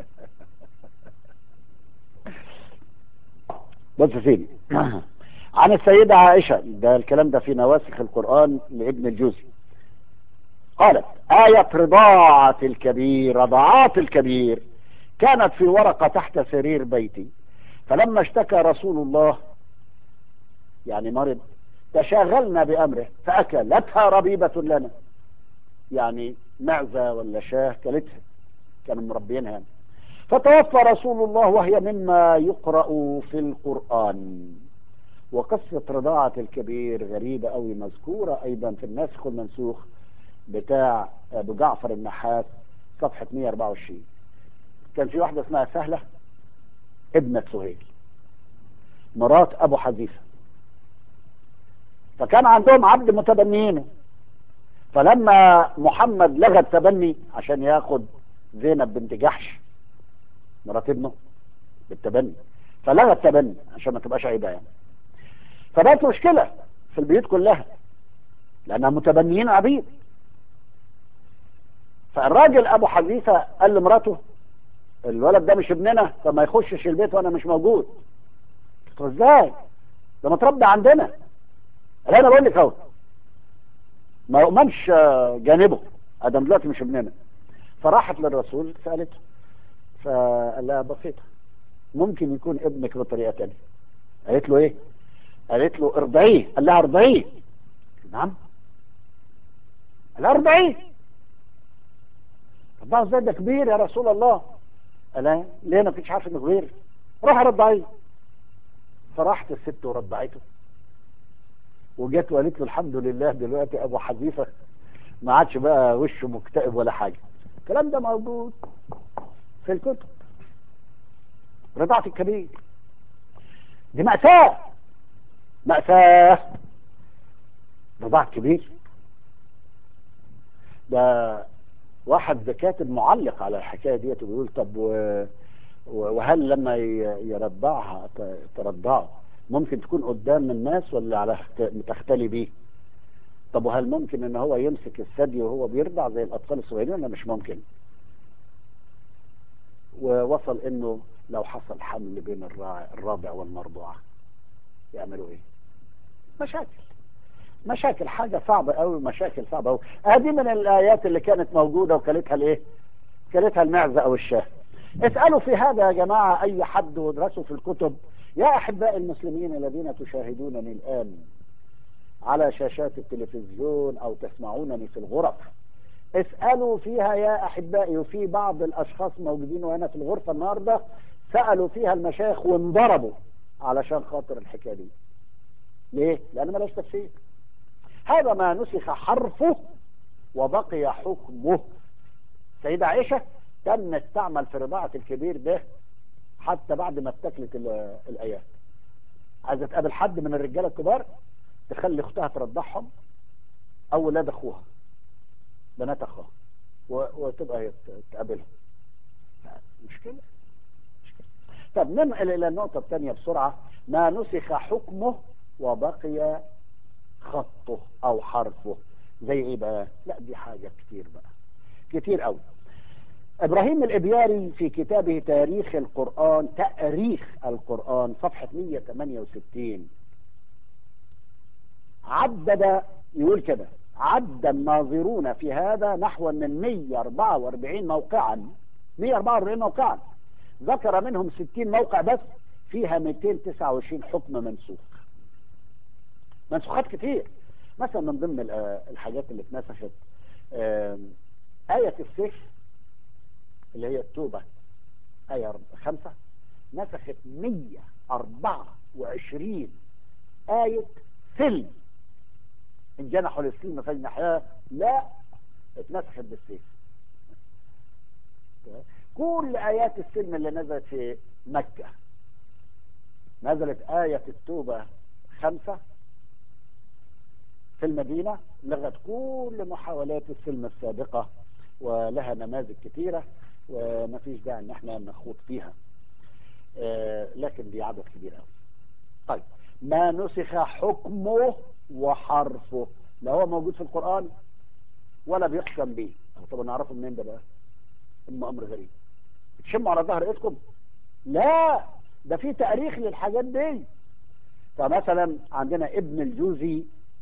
بص يا سيدي، عن السيدة عائشة، ده الكلام ده في نواسخ القرآن لابن الجوزي، قالت: آية رضاعة الكبير، رضاعات الكبير كانت في ورقة تحت سرير بيتي، فلما اشتكى رسول الله يعني مرض تشاغلنا بأمره فأكلتها ربيبة لنا، يعني معزة ولا شاه كلتها، كانوا مربينها يعني. فتوفى رسول الله وهي مما يقرأ في القرآن. وقصة رضاعة الكبير غريبة أوي، مذكورة أيضا في الناسخ والمنسوخ بتاع أبو جعفر النحاس صفحة مئة وأربعة وعشرين. كان في واحدة اسمها سهلة ابنة سهيل مرات أبو حذيفة، فكان عندهم عبد متبنيينه، فلما محمد لغى التبني عشان ياخد زينب بنت جحش مرات ابنه بالتبني، فلغى التبني عشان ما تبقاش عيبة يعني، فبقت مشكلة في البيوت كلها لأنها متبنيين عبيد. فالراجل أبو حذيفة قال لمراته: الولد ده مش ابننا، فما يخشش البيت وأنا مش موجود. قلت له: ازاي؟ ده متربي عندنا. قال: أنا بقول لك أهو، ما يؤمنش جانبه ادم دلوقتي مش ابننا. فراحت للرسول سألته، فقال لها: بسيطة، ممكن يكون ابنك بطريقة تانية. قالت له: ايه؟ قالت له: ارضعيه. قال لها: ارضعيه؟ نعم. قال لها: ارضعيه. ارضعه ازاي؟ ده كبير يا رسول الله. قال لها: ليه انا كنتش عارف انه كبير؟ روح ارضعيه. فراحت الست ورضعته، وجت وقالت له: الحمد لله دلوقتي ابو حذيفة ما عادش بقى وشه مكتئب ولا حاجة. الكلام ده موجود في الكتب. رضاعة الكبير دي مأساة، مأساة. رضاعة كبير ده واحد كاتب معلق على الحكاية دي وبيقول: طب و... وهل لما يرضعها ترضعه ممكن تكون قدام الناس ولا على تختلي بيه؟ طب وهل ممكن ان هو يمسك الثدي وهو بيرضع زي الاطفال الصغيرين ولا مش ممكن؟ ووصل انه لو حصل حمل بين الرابع والمرضوعة يعملوا ايه؟ مشاكل مشاكل حاجة صعبة قوي، مشاكل صعبة قوي. هذه من الآيات اللي كانت موجودة وكلتها الايه؟ كلتها المعزة او الشاه. اسألوا في هذا يا جماعة اي حد وادرسوا في الكتب. يا احباء المسلمين الذين تشاهدونني الان على شاشات التلفزيون او تسمعونني في الغرف، اسألوا فيها يا احبائي. وفي بعض الاشخاص موجودين وهنا في الغرفة النهاردة سألوا فيها المشايخ وانضربوا علشان خاطر الحكاية دي. ليه؟ لان ملاش تفسير. هذا ما نسخ حرفه وبقي حكمه. سيدة عائشة كانت تعمل في رضاعة الكبير ده حتى بعد ما اتكلت الآيات. عايزة تقابل حد من الرجالة الكبار تخلي اختها ترضعهم او ولاد اخوها بنات اخوها وتبقى هي تقابلهم. مشكلة مشكلة. طب ننقل الى النقطة الثانية بسرعة. ما نسخ حكمه وبقي خطه او حرفه زي ايه بقى؟ لا دي حاجة كتير بقى، كتير قوي. ابراهيم الابياري في كتابه تاريخ القرآن، تاريخ القرآن صفحة مئة وثمانية وستين عدد، يقول كده: عد الناظرون في هذا نحو من مئة وأربعة وأربعين موقعا، مئة وأربعة وأربعين موقعا، ذكر منهم ستين موقع بس فيها مئتين وتسعة وعشرين حكم منسوخ. منسوخات كتير. مثلا من ضمن الحاجات اللي اتنسخت آية السيف اللي هي التوبة، آية خمسة نسخت مية وأربعة وعشرين آية سلم. إن جنحوا للسلم فجنحها، لا، اتنسخت بالسيف. كل آيات السلم اللي نزلت في مكة، نزلت آية التوبة خمسة، في المدينة لغت كل محاولات السلم السابقة، ولها نماذج كثيرة وما فيش داعي ان احنا نخوض فيها، آه لكن دي عدد كبير قوي. طيب، ما نسخ حكمه وحرفه، لا هو موجود في القرآن ولا بيحكم به. طب نعرفه منين ده بقى؟ اما امر غريب، تشموا على ظهر ايدكم؟ لا، ده في تاريخ للحاجات دي. فمثلا عندنا ابن الجوزي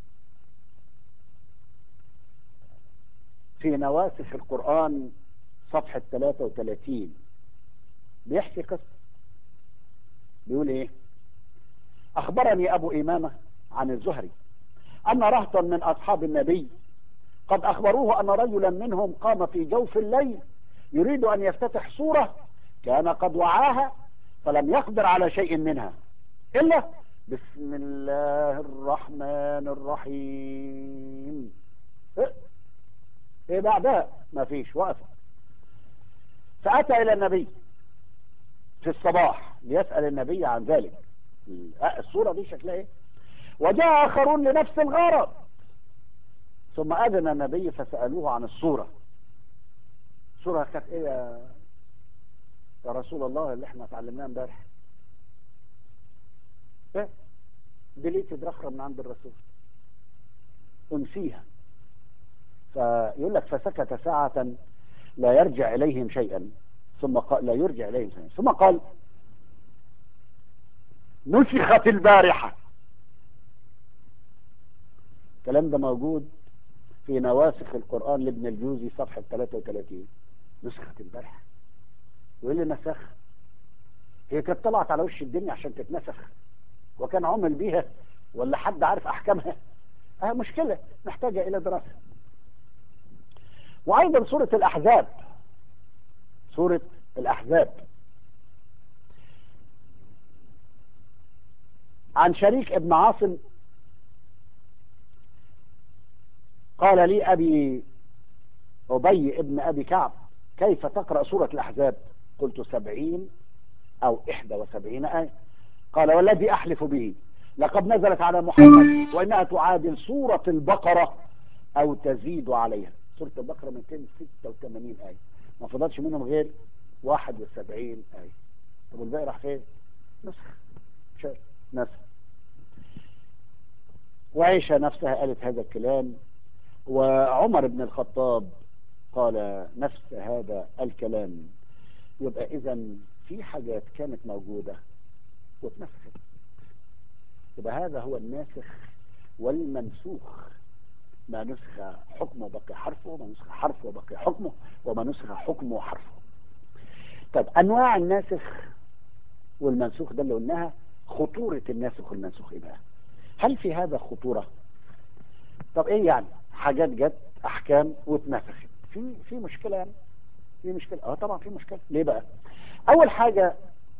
في نواسخ القرآن صفحة ثلاثة وثلاثين بيحكي قصة، بيقول ايه؟ اخبرني ابو امامة عن الزهري ان رهطا من اصحاب النبي قد اخبروه ان رجلا منهم قام في جوف الليل يريد ان يفتتح سورة كان قد وعاها فلم يقدر على شيء منها الا بسم الله الرحمن الرحيم. ايه, إيه بعدها؟ ما فيش، وقف. فاتى الى النبي في الصباح ليسأل النبي عن ذلك، السورة دي شكلها ايه؟ وجاء اخرون لنفس الغرض، ثم اذن النبي فسألوه عن السورة. السورة كانت ايه يا يا رسول الله اللي احنا اتعلمناها امبارح؟ ايه؟ دليت رخرة من عند الرسول انسيها. فيقول لك فسكت ساعة لا يرجع اليهم شيئا، ثم قال لا يرجع اليهم شيئا ثم قال نسخت البارحة. الكلام ده موجود في نواسخ القرآن لابن الجوزي صفحة ثلاثة وثلاثين. نسخت البارحة، وإيه اللي نسخ؟ هي كانت طلعت على وش الدنيا عشان تتنسخ، وكان عمل بيها ولا حد عارف أحكامها؟ اه مشكلة محتاجة إلى دراسة. وأيضا سورة الأحزاب، سورة الأحزاب عن شريك ابن عاصم قال لي أبي أبي ابن أبي كعب كيف تقرأ سورة الأحزاب؟ قلت سبعين أو إحدى وسبعين آية. قال والذي أحلف به لقد نزلت على محمد وإنها تعادل سورة البقرة أو تزيد عليها. سورة البقرة مئتين وستة وثمانين آية، ما فضلش منهم غير واحد وسبعين آية. طب الباقي راح فين؟ نسخ شايف نسخ. وعائشة نفسها قالت هذا الكلام، وعمر بن الخطاب قال نفس هذا الكلام. يبقى إذا في حاجات كانت موجودة واتنسخت. يبقى هذا هو الناسخ والمنسوخ. ما نسخ حكمه بقي حرفه، وما نسخ حرفه بقي حكمه، وما نسخ حكمه حرفه. طيب أنواع الناسخ والمنسوخ ده اللي قلناها. خطورة الناسخ والمنسوخ إيه بقى؟ هل في هذا خطورة؟ طب إيه يعني؟ حاجات جت أحكام واتنسخت، في في مشكلة يعني؟ في مشكلة؟ اه طبعا في مشكلة. ليه بقى؟ أول حاجة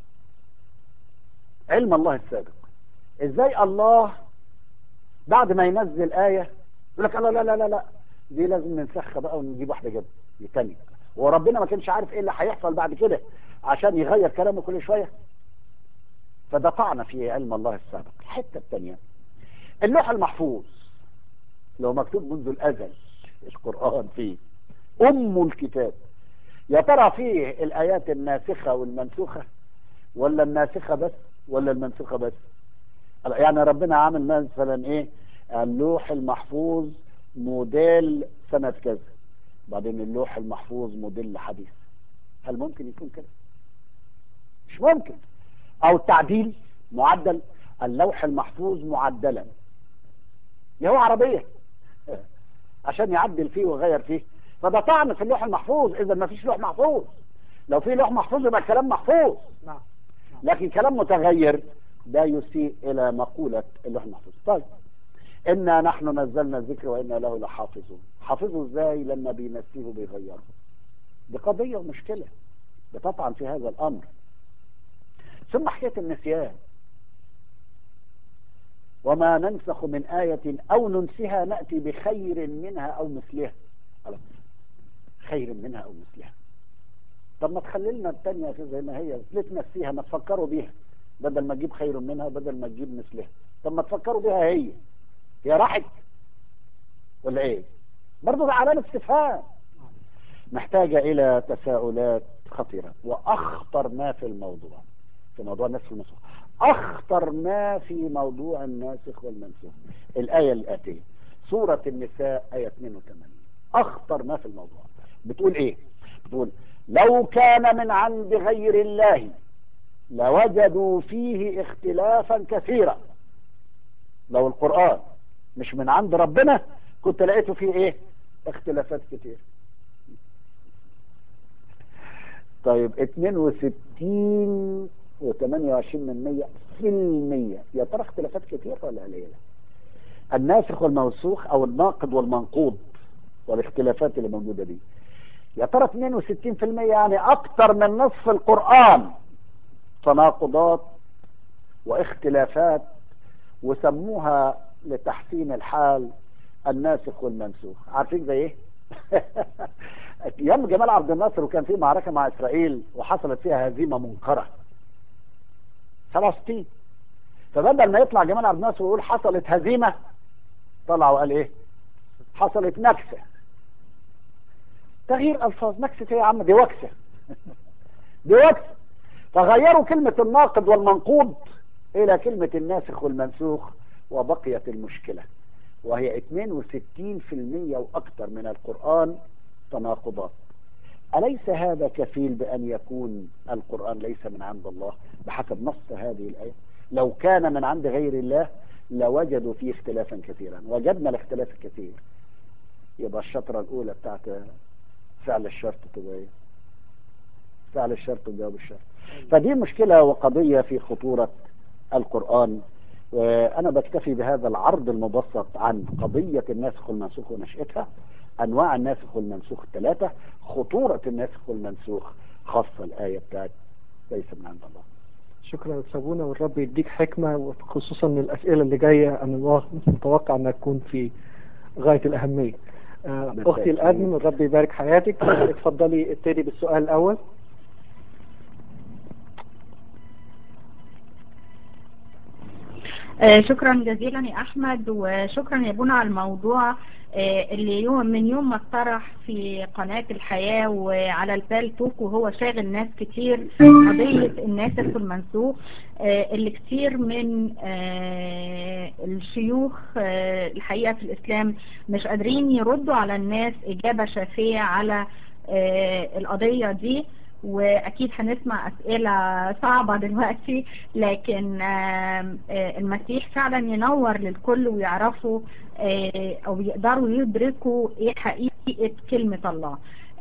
علم الله السابق. إزاي الله بعد ما ينزل آية يقول لك لا لا لا لا لا دي لازم ننسخها بقى ونجيب واحدة جد تانية، وربنا ما كانش عارف ايه اللي هيحصل بعد كده عشان يغير كلامه كل شوية؟ فده طعن في علم الله السابق. الحتة الثانية اللوح المحفوظ لو مكتوب منذ الأزل القرآن فيه أم الكتاب، يا ترى فيه الآيات الناسخة والمنسوخة ولا الناسخة بس ولا المنسوخة بس؟ يعني ربنا عامل مثلا ايه؟ اللوح المحفوظ موديل سنة كذا، بعدين اللوح المحفوظ موديل حديث. هل ممكن يكون كده؟ مش ممكن. او التعديل معدل، اللوح المحفوظ معدلا، يا هو عربية عشان يعدل فيه ويغير فيه. فده طعن في اللوح المحفوظ. اذا ما فيش لوح محفوظ. لو في لوح محفوظ يبقى الكلام محفوظ، لكن كلام متغير ده يسيء الى مقولة اللوح المحفوظ. طيب إنا نحن نزلنا الذكر وإنا له لحافظون. حافظوا ازاي لما بينسيه بيغيره؟ دي قضية ومشكلة بتطعن في هذا الأمر. ثم حكاية النسيان، وما ننسخ من آية أو ننسها نأتي بخير منها أو مثلها. خلاص، خير منها أو مثلها. طب ما تخلي لنا الثانية زي ما هي، ليه تنسيها؟ ما تفكروا بيها، بدل ما تجيب خير منها بدل ما تجيب مثلها. طب ما تفكروا بيها، هي هي راحت ولا ايه؟ برضه ده علامة استفهام محتاجة إلى تساؤلات خطيرة. وأخطر ما في الموضوع، في موضوع النسخ والمنسوخ، أخطر ما في موضوع الناسخ والمنسوخ الآية الآتية، سورة النساء آية اثنين وثمانين. أخطر ما في الموضوع بتقول إيه؟ بتقول لو كان من عند غير الله لوجدوا فيه اختلافا كثيرا. لو القرآن مش من عند ربنا كنت لقيته فيه إيه؟ اختلافات كثير. طيب اثنين وستين وثمانية وعشرين من مية في المية، يا ترى اختلافات كتير ولا قليلة؟ الناسخ والمنسوخ او الناقض والمنقوض والاختلافات اللي موجودة دي، يا ترى اثنين وستين في المية يعني اكتر من نصف القرآن تناقضات واختلافات، وسموها لتحسين الحال الناسخ والمنسوخ. عارفين زي ايه؟ ايام جمال عبد الناصر وكان في معركة مع اسرائيل وحصلت فيها هزيمة منكرة سبعة وستين، فبدل ما يطلع جمال عبد الناصر ويقول حصلت هزيمة، طلع وقال ايه؟ حصلت نكسة. تغيير الفاظ، نكسة ايه يا عم؟ دي وكسة. دي وكسة. فغيروا كلمة الناقض والمنقوض الى كلمة الناسخ والمنسوخ، وبقيت المشكلة، وهي اثنين وستين في المية واكثر من القرآن تناقضات. أليس هذا كفيل بأن يكون القرآن ليس من عند الله بحسب نص هذه الآية؟ لو كان من عند غير الله لوجدوا فيه اختلافا كثيرا. وجدنا الاختلاف الكثير، يبقى الشطرة الأولى بتاعت فعل الشرط تبقى ايه؟ فعل الشرط وجواب الشرط. فدي مشكلة وقضية في خطورة القرآن. وأنا بكتفي بهذا العرض المبسط عن قضية الناسخ والمنسوخ ونشأتها، أنواع الناسخ والمنسوخ الثلاثة، خطورة الناسخ والمنسوخ، خاصة الآية بتاعت ليس من عند الله. شكرا لسابونا، والرب يديك حكمة، وخصوصا من الأسئلة اللي جاية أنا متوقع أنها تكون في غاية الأهمية. آه، أختي الأدم، الرب يبارك حياتك. اتفضلي ابتدي بالسؤال الأول. آه شكرا جزيلا يا أحمد، وشكرا يا بونا على الموضوع آه اللي يوم من يوم ما اطرح في قناة الحياة وعلى البالتوك وهو شاغل ناس كتير، قضية الناسخ والمنسوخ آه اللي كتير من آه الشيوخ آه الحقيقة في الإسلام مش قادرين يردوا على الناس إجابة شافية على آه القضية دي. وأكيد هنسمع أسئلة صعبة دلوقتي، لكن المسيح فعلا ينور للكل ويعرفوا أو يقدروا يدركوا إيه حقيقة كلمة الله.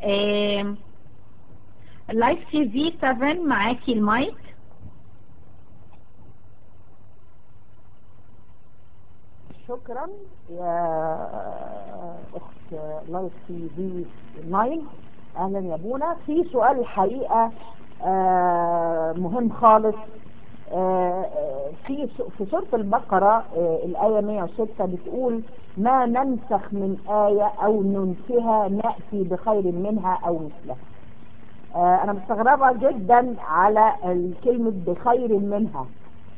اللايف تي في سبعة معاكي المايك. شكرا يا أخت لايف تي في ناين. اهلا يا بونا. في سؤال الحقيقة آه مهم خالص. آه في في سورة البقرة آه الآية مئة وستة بتقول ما ننسخ من آية أو ننسها نأتي بخير منها أو مثلها. آه أنا مستغربة جدا على الكلمة بخير منها.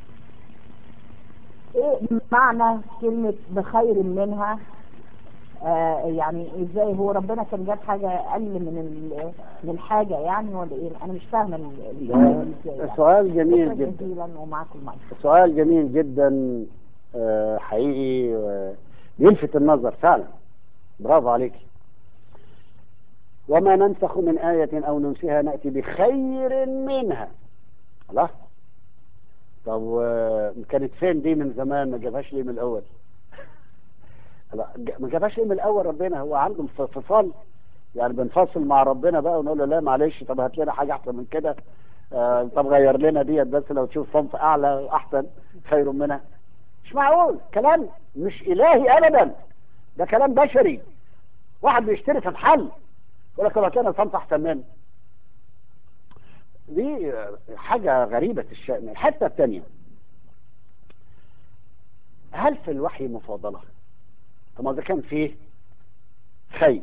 إيه معنى كلمة بخير منها؟ آه يعني ازاي هو ربنا كان جاب حاجة اقل من من الحاجة يعني ولا ايه؟ انا مش فاهمة يعني. سؤال جميل جدا ومعاكم المايك. سؤال جميل جدا آه حقيقي آه يلفت النظر فعلا. برافو عليك. وما ننسخ من آية او ننسها نأتي بخير منها. الله، طب كانت فين دي من زمان؟ ما جابهاش ليه من الاول؟ ما جابهاش ليه من الاول؟ ربنا هو عنده انفصال يعني، بنفصل مع ربنا بقى ونقول له لا معلش، طب هات لنا حاجه احسن من كده، آه طب غير لنا ديت بس لو تشوف صنف اعلى واحسن خير منها. مش معقول، كلام مش الهي ابدا، ده كلام بشري. واحد بيشتري في محل يقول لك لو كان صنف احسن منه. دي حاجة غريبة الشأن. الحتة الثانية، هل في الوحي مفاضلة؟ طب إذا كان فيه خير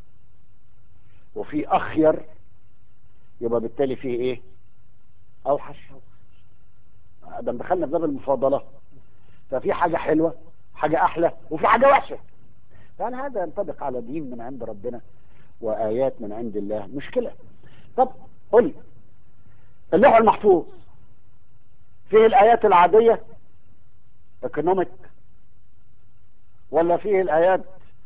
وفي أخير، يبقى بالتالي فيه إيه؟ أوحش. ده دخلنا في باب المفاضلة، ففي حاجة حلوة، حاجة أحلى، وفي حاجة وحشة. فهل هذا ينطبق على دين من عند ربنا وآيات من عند الله؟ مشكلة. طب قل لي، اللوح المحفوظ فيه الآيات العادية ايكونوميك، ولا فيه الآيات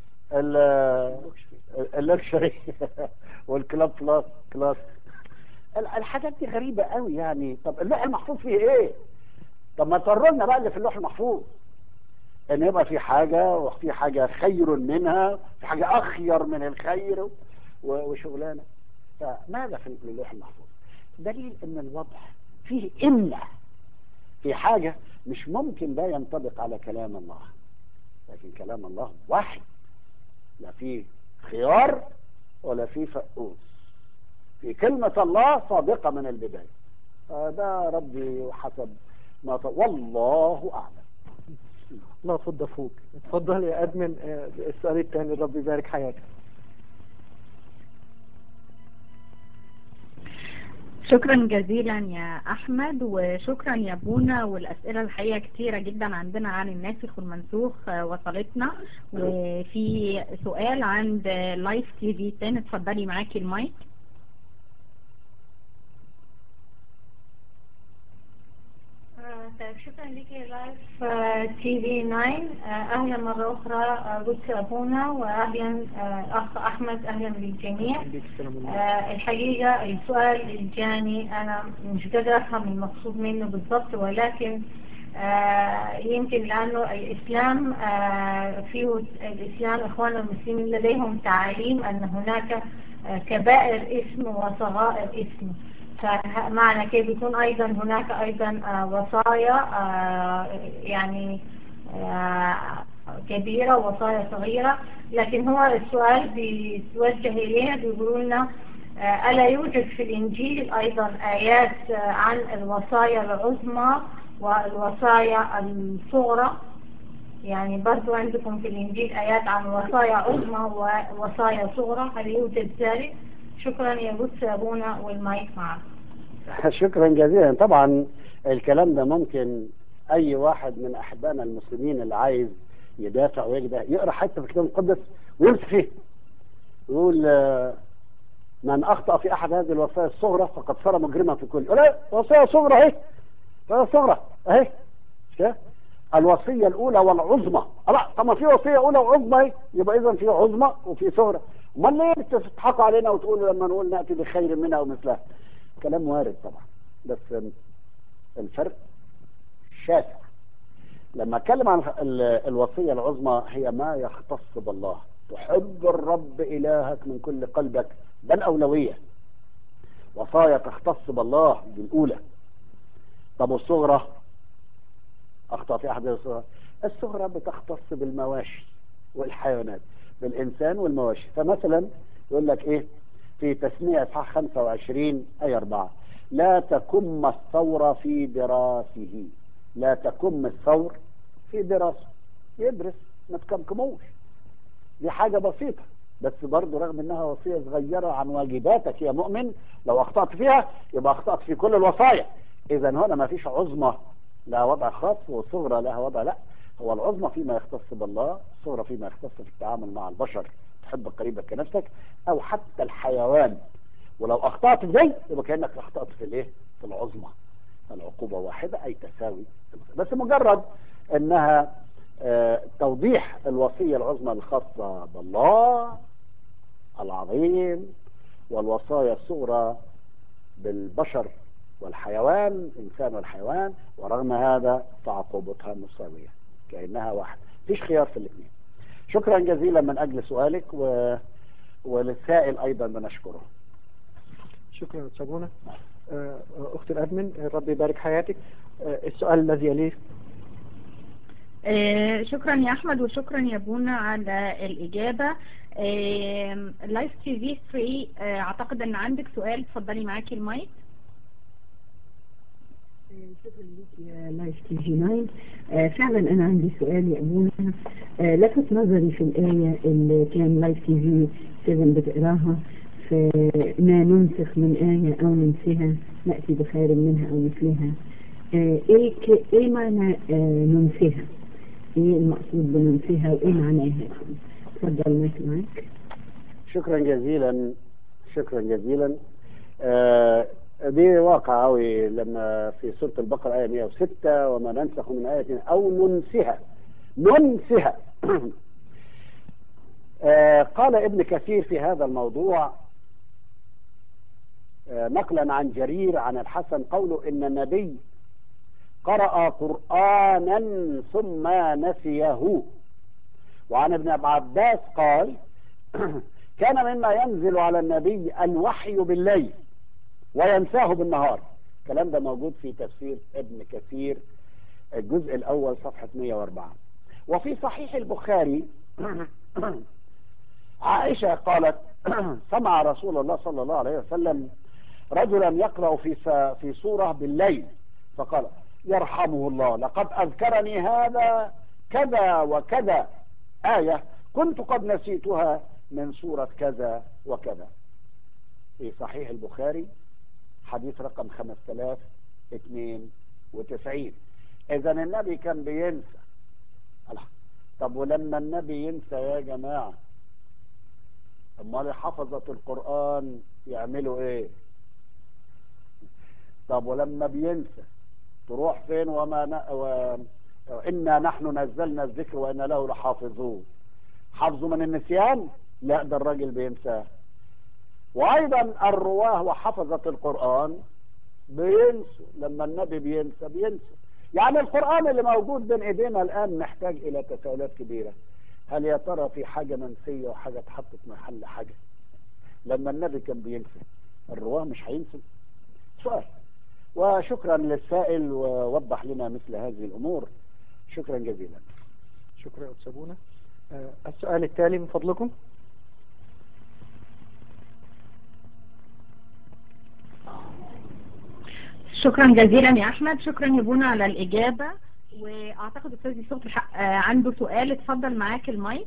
اللكشري والكلاب بلاس كلاس؟ الحاجات دي غريبة قوي يعني. طب اللوح المحفوظ فيه ايه؟ طب ما تقرر لنا بقى اللي في اللوح المحفوظ، ان يبقى في حاجة وفي حاجة خير منها، في حاجة اخير من الخير وشغلانة. فماذا في اللوح المحفوظ؟ دليل ان الوضع فيه إمة في حاجة مش ممكن ده ينطبق على كلام الله، لكن كلام الله واحد، لا فيه خيار ولا فيه فقوس، في كلمة الله صادقة من البداية. ده ربي وحسب ما ط... والله أعلم. الله يفضل فوق. اتفضل يا أدمن السؤال الثاني، ربي يبارك حياتك. شكرا جزيلا يا أحمد، وشكرا يا بونا. والأسئلة الحقيقة كتيرة جدا عندنا عن الناسخ والمنسوخ وصلتنا. وفي سؤال عند لايف تي في عشرة، اتفضلي معاكي المايك. طيب شكرا لك يا لايف تي في تسعة. اهلا مرة اخرى قدس ابونا، واهلا اخ احمد، اهلا بالجميع. الحقيقة السؤال الجاني انا مش قادرة افهم المقصود منه بالضبط، ولكن يمكن لانه الاسلام فيه الاسلام اخواننا المسلمين لديهم تعاليم ان هناك كبائر اسم وصغائر اسم، فمعنى كيف يكون أيضا هناك أيضا وصايا يعني كبيرة ووصايا صغيرة. لكن هو السؤال بيتوجه إلينا، بيقولوا لنا ألا يوجد في الإنجيل أيضا آيات عن الوصايا العظمى والوصايا الصغرى؟ يعني برضو عندكم في الإنجيل آيات عن وصايا عظمى ووصايا صغرى، هل يوجد ذلك؟ شكرا يا قدس أبونا، والمايك معك. شكرا جزيلا. طبعا الكلام ده ممكن أي واحد من أحبائنا المسلمين اللي عايز يدافع ويجدع يقرأ حتى في الكتاب المقدس ويمسك فيه، يقول من أخطأ في أحد هذه الوصايا الصغرى فقد صار مجرما في كل. لا، وصايا صغرى أهي، وصايا صغرى أهي، الوصية الأولى والعظمى. لا، طب ما في وصية أولى وعظمى اهي، يبقى إذا في عظمى وفي صغرى. امال ليه بتضحكوا علينا وتقولوا لما نقول نأتي بخير منها ومثلها؟ كلام وارد طبعا، بس الفرق شاسع. لما اتكلم عن الوصية العظمى هي ما يختص بالله، تحب الرب إلهك من كل قلبك، ده الأولوية. وصايا تختص بالله بالأولى. طب والصغرى؟ أخطأ في أحد الصغرى. الصغرى بتختص بالمواشي والحيوانات، بالإنسان والمواشي. فمثلا يقول لك إيه في تسمية إصحاح خمسة وعشرين آية أربعة: لا تكم الثور في دراسه. لا تكم الثور في دراسه، يدرس ما تكمكموش. دي حاجة بسيطة، بس برضه رغم انها وصية صغيرة عن واجباتك يا مؤمن، لو اخطأت فيها يبقى اخطأت في كل الوصايا. اذا هنا ما فيش عظمى لها وضع خاص وصغرى لها وضع، لا، هو العظمى فيما يختص بالله، الصغرى فيما يختص في التعامل مع البشر، تحب قريبك كنفسك، او حتى الحيوان. ولو اخطأت في دي يبقى كأنك اخطأت في الايه؟ في العظمى. العقوبة واحدة اي تساوي، بس مجرد انها آه توضيح الوصية العظمى الخاصة بالله العظيم، والوصايا الصغرى بالبشر والحيوان، الإنسان والحيوان، ورغم هذا فعقوبتها مساوية كأنها واحد، مفيش خيار في الاثنين. شكرا جزيلا من أجل سؤالك، و... وللسائل أيضا بنشكره. شكرا سابونا. أخت الأدمن، ربي يبارك حياتك. السؤال الذي يليه. آه شكرا يا أحمد، وشكرا يا بونا على الإجابة. لايف تي في ثلاثة، آه أعتقد أن عندك سؤال، تفضلي معاكي المايك. شكرا لك يا لايف تي جي تسعة. آه فعلا انا عندي سؤال يا ابونا. آه لفت نظري في الايه اللي كان لايف تي في سبعة بتقراها، فما ننسخ من ايه او ننسيها ناتي بخير منها او مثلها. آه ايه ك... ايه معنى آه ننسيها؟ ايه المقصود بننسيها وايه معناها؟ تفضل مايك معاك. شكرا جزيلا شكرا جزيلا. آه دي واقع قوي لما في سورة البقرة آية مئة وستة وما ننسخ من آية أو ننسها ننسها. آه قال ابن كثير في هذا الموضوع آه نقلا عن جرير عن الحسن قوله إن النبي قرأ قرآنا ثم نسيه. وعن ابن عباس قال كان مما ينزل على النبي الوحي بالليل وينساه بالنهار. الكلام ده موجود في تفسير ابن كثير الجزء الأول صفحة مئة وأربعة. وفي صحيح البخاري عائشة قالت سمع رسول الله صلى الله عليه وسلم رجلا يقرأ في في سورة بالليل فقال يرحمه الله لقد أذكرني هذا كذا وكذا آية كنت قد نسيتها من سورة كذا وكذا. في صحيح البخاري حديث رقم خمسة آلاف واثنين وتسعين. إذا النبي كان بينسى. طب ولما النبي ينسى يا جماعة امال حفظة القرآن يعملوا ايه؟ طب ولما بينسى تروح فين؟ وما ن... و... إنا نحن نزلنا الذكر وإنا له لحافظون. حفظوا من النسيان؟ لا، ده الراجل بينسى. وأيضا الرواه وحفظة القرآن بينسوا. لما النبي بينسى بينسى. يعني القرآن اللي موجود بين ايدينا الآن محتاج إلى تساؤلات كبيرة. هل يا ترى في حاجة منسية وحاجة اتحطت محل حاجة؟ لما النبي كان بينسى الرواه مش هينسوا؟ سؤال. وشكرا للسائل ووضح لنا مثل هذه الأمور. شكرا جزيلا. شكرا أستاذ أبونا. آه السؤال التالي من فضلكم. شكرا جزيلا يا أحمد. شكرا يا ابونا على الإجابة. وأعتقد أستاذ صوت الحق آه عنده سؤال. اتفضل معاك المايك.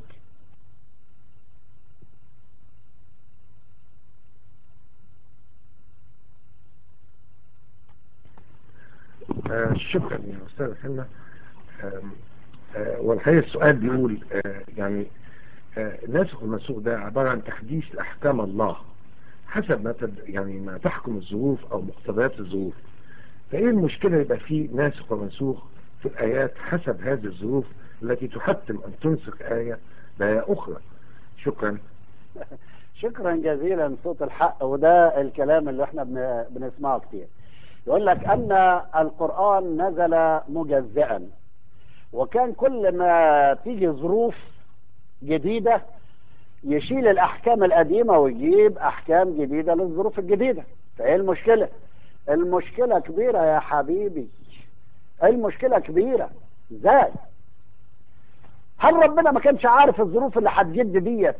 آه شكرا يا أستاذ حنا. آه آه والحقيقة السؤال بيقول آه يعني آه الناسخ والمنسوخ ده عبارة عن تحديث أحكام الله حسب ما تد يعني ما تحكم الظروف أو مقتضيات الظروف. فإيه المشكلة يبقى فيه ناسخ ومنسوخ في الآيات حسب هذه الظروف التي تحتم أن تنسخ آية بآية أخرى؟ شكرا. شكرا جزيلا صوت الحق. وده الكلام اللي احنا بنسمعه كتير. يقول لك أن القرآن نزل مجزئا، وكان كل ما تيجي ظروف جديدة يشيل الأحكام القديمة ويجيب أحكام جديدة للظروف الجديدة. فإيه المشكلة؟ المشكلة كبيرة يا حبيبي. المشكلة كبيرة. ازاي؟ هل ربنا ما كانش عارف الظروف اللي هتجد ديت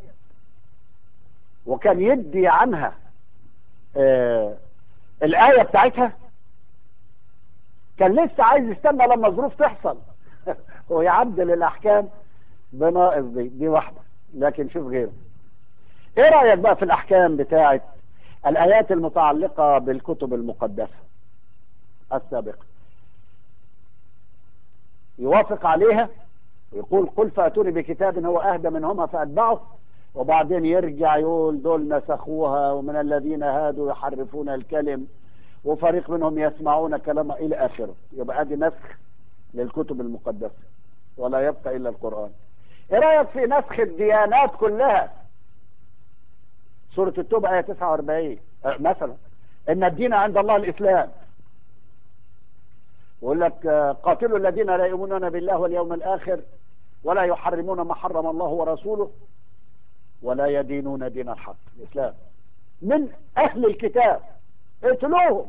وكان يدي عنها آه الآية بتاعتها؟ كان لسه عايز يستنى لما الظروف تحصل ويعدل الأحكام بناقص دي دي واحدة. لكن شوف غيره. ايه رأيك بقى في الأحكام بتاعت الآيات المتعلقة بالكتب المقدسة السابقة؟ يوافق عليها ويقول قل فأتوني بكتاب هو أهدى منهما فأتبعه، وبعدين يرجع يقول دول نسخوها ومن الذين هادوا يحرفون الكلم وفريق منهم يسمعون كلام إلى آخره. يبقى ادي نسخ للكتب المقدسة ولا يبقى إلا القرآن. ايه رأيك في نسخ الديانات كلها؟ سورة التوبة آية تسعة وأربعين مثلا إن الدين عند الله الإسلام. ويقول لك قاتلوا الذين لا يؤمنون بالله واليوم الآخر ولا يحرمون ما حرم الله ورسوله ولا يدينون دين الحق الإسلام من أهل الكتاب اقتلوهم.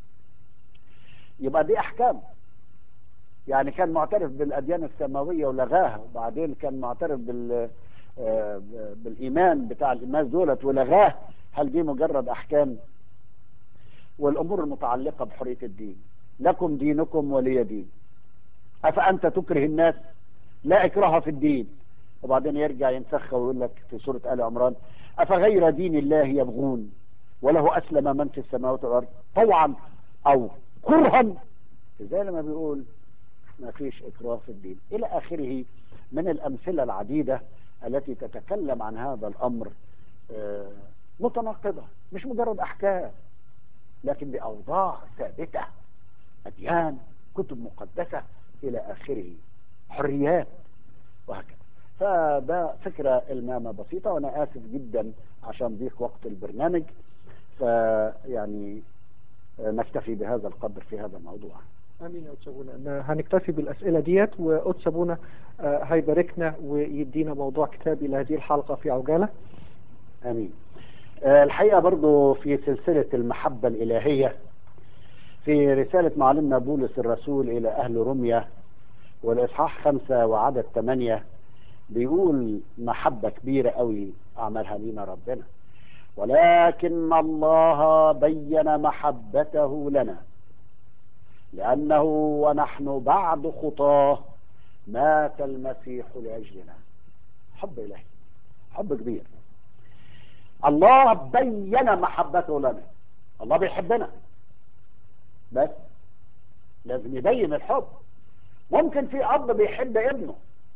يبقى دي أحكام. يعني كان معترف بالأديان السماوية ولغاها، وبعدين كان معترف بال بالإيمان بتاع الناس دولت ولغاه. هل دي مجرد أحكام؟ والأمور المتعلقة بحرية الدين لكم دينكم ولي دين. أفأنت تكره الناس؟ لا إكراه في الدين. وبعدين يرجع ينسخ ويقول لك في سورة آل عمران أفغير دين الله يبغون وله أسلم من في السماوات والأرض طوعا أو كرها. زي لما بيقول ما فيش إكراه في الدين إلى آخره من الأمثلة العديدة التي تتكلم عن هذا الأمر متناقضة، مش مجرد أحكام لكن بأوضاع ثابتة، أديان، كتب مقدسة إلى آخره، حريات وهكذا. فده فكرة المامة بسيطة، وأنا آسف جدا عشان ضيق وقت البرنامج، فيعني نكتفي بهذا القدر في هذا الموضوع. امين يا قدس ابونا. هنكتفي بالاسئله ديت، وقدس ابونا هيباركنا ويدينا موضوع كتابي لهذه الحلقه في عجاله. امين. الحقيقه برضو في سلسله المحبه الالهيه في رساله معلمنا بولس الرسول الى اهل روميا والاصحاح خمسة وعدد ثمانية بيقول محبه كبيره قوي عملها لنا ربنا، ولكن الله بين محبته لنا لأنه ونحن بعد خطاه مات المسيح لأجلنا. حب إلهي، حب كبير. الله بين محبته لنا. الله بيحبنا، بس لازم يبين الحب. ممكن في أب بيحب ابنه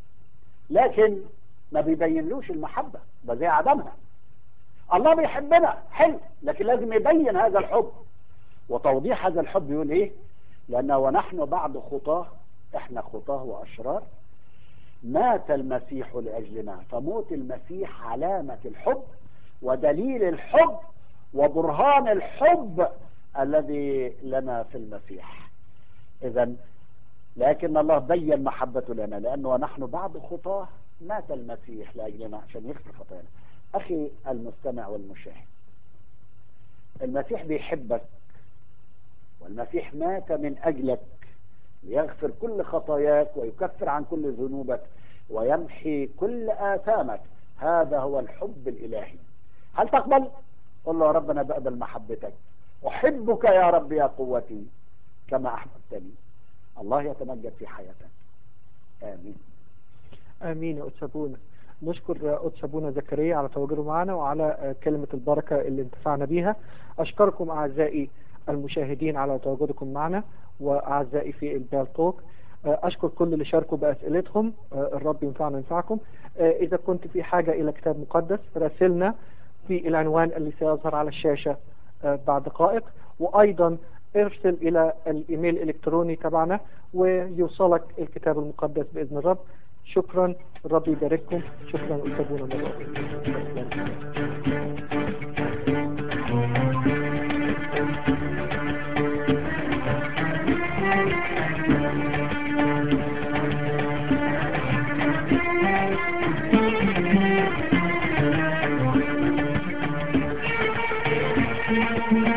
لكن ما بيبينلوش المحبة، ده زي عدمها. الله بيحبنا حلو، لكن لازم يبين هذا الحب. وتوضيح هذا الحب يقول ايه؟ لأنه ونحن بعد خطاه، احنا خطاه وأشرار، مات المسيح لأجلنا. فموت المسيح علامة الحب ودليل الحب وبرهان الحب الذي لنا في المسيح. إذن لكن الله بين محبته لنا لأنه ونحن بعد خطاه مات المسيح لأجلنا عشان يغفر خطايانا. أخي المستمع والمشاهد، المسيح بيحبك، والمسيح مات من أجلك ليغفر كل خطاياك ويكفر عن كل ذنوبك ويمحي كل آثامك. هذا هو الحب الإلهي. هل تقبل؟ قل له يا رب أنا بقبل محبتك، أحبك يا رب يا قوتي كما أحببتني. الله يتمجد في حياتك. آمين. آمين يا قدس ابونا. نشكر قدس ابونا زكريا على تواجده معنا وعلى كلمة البركة اللي انتفعنا بيها. أشكركم أعزائي المشاهدين على تواجدكم معنا، وأعزائي في البال توك. أشكر كل اللي شاركوا بأسئلتهم. الرب ينفعنا وينفعكم. إذا كنت في حاجة إلى كتاب مقدس راسلنا في العنوان اللي سيظهر على الشاشة بعد دقائق، وأيضا ارسل إلى الإيميل الإلكتروني تبعنا ويوصلك الكتاب المقدس بإذن الرب. شكرا، الرب يبارككم. شكرا أستاذنا مرة. Thank you.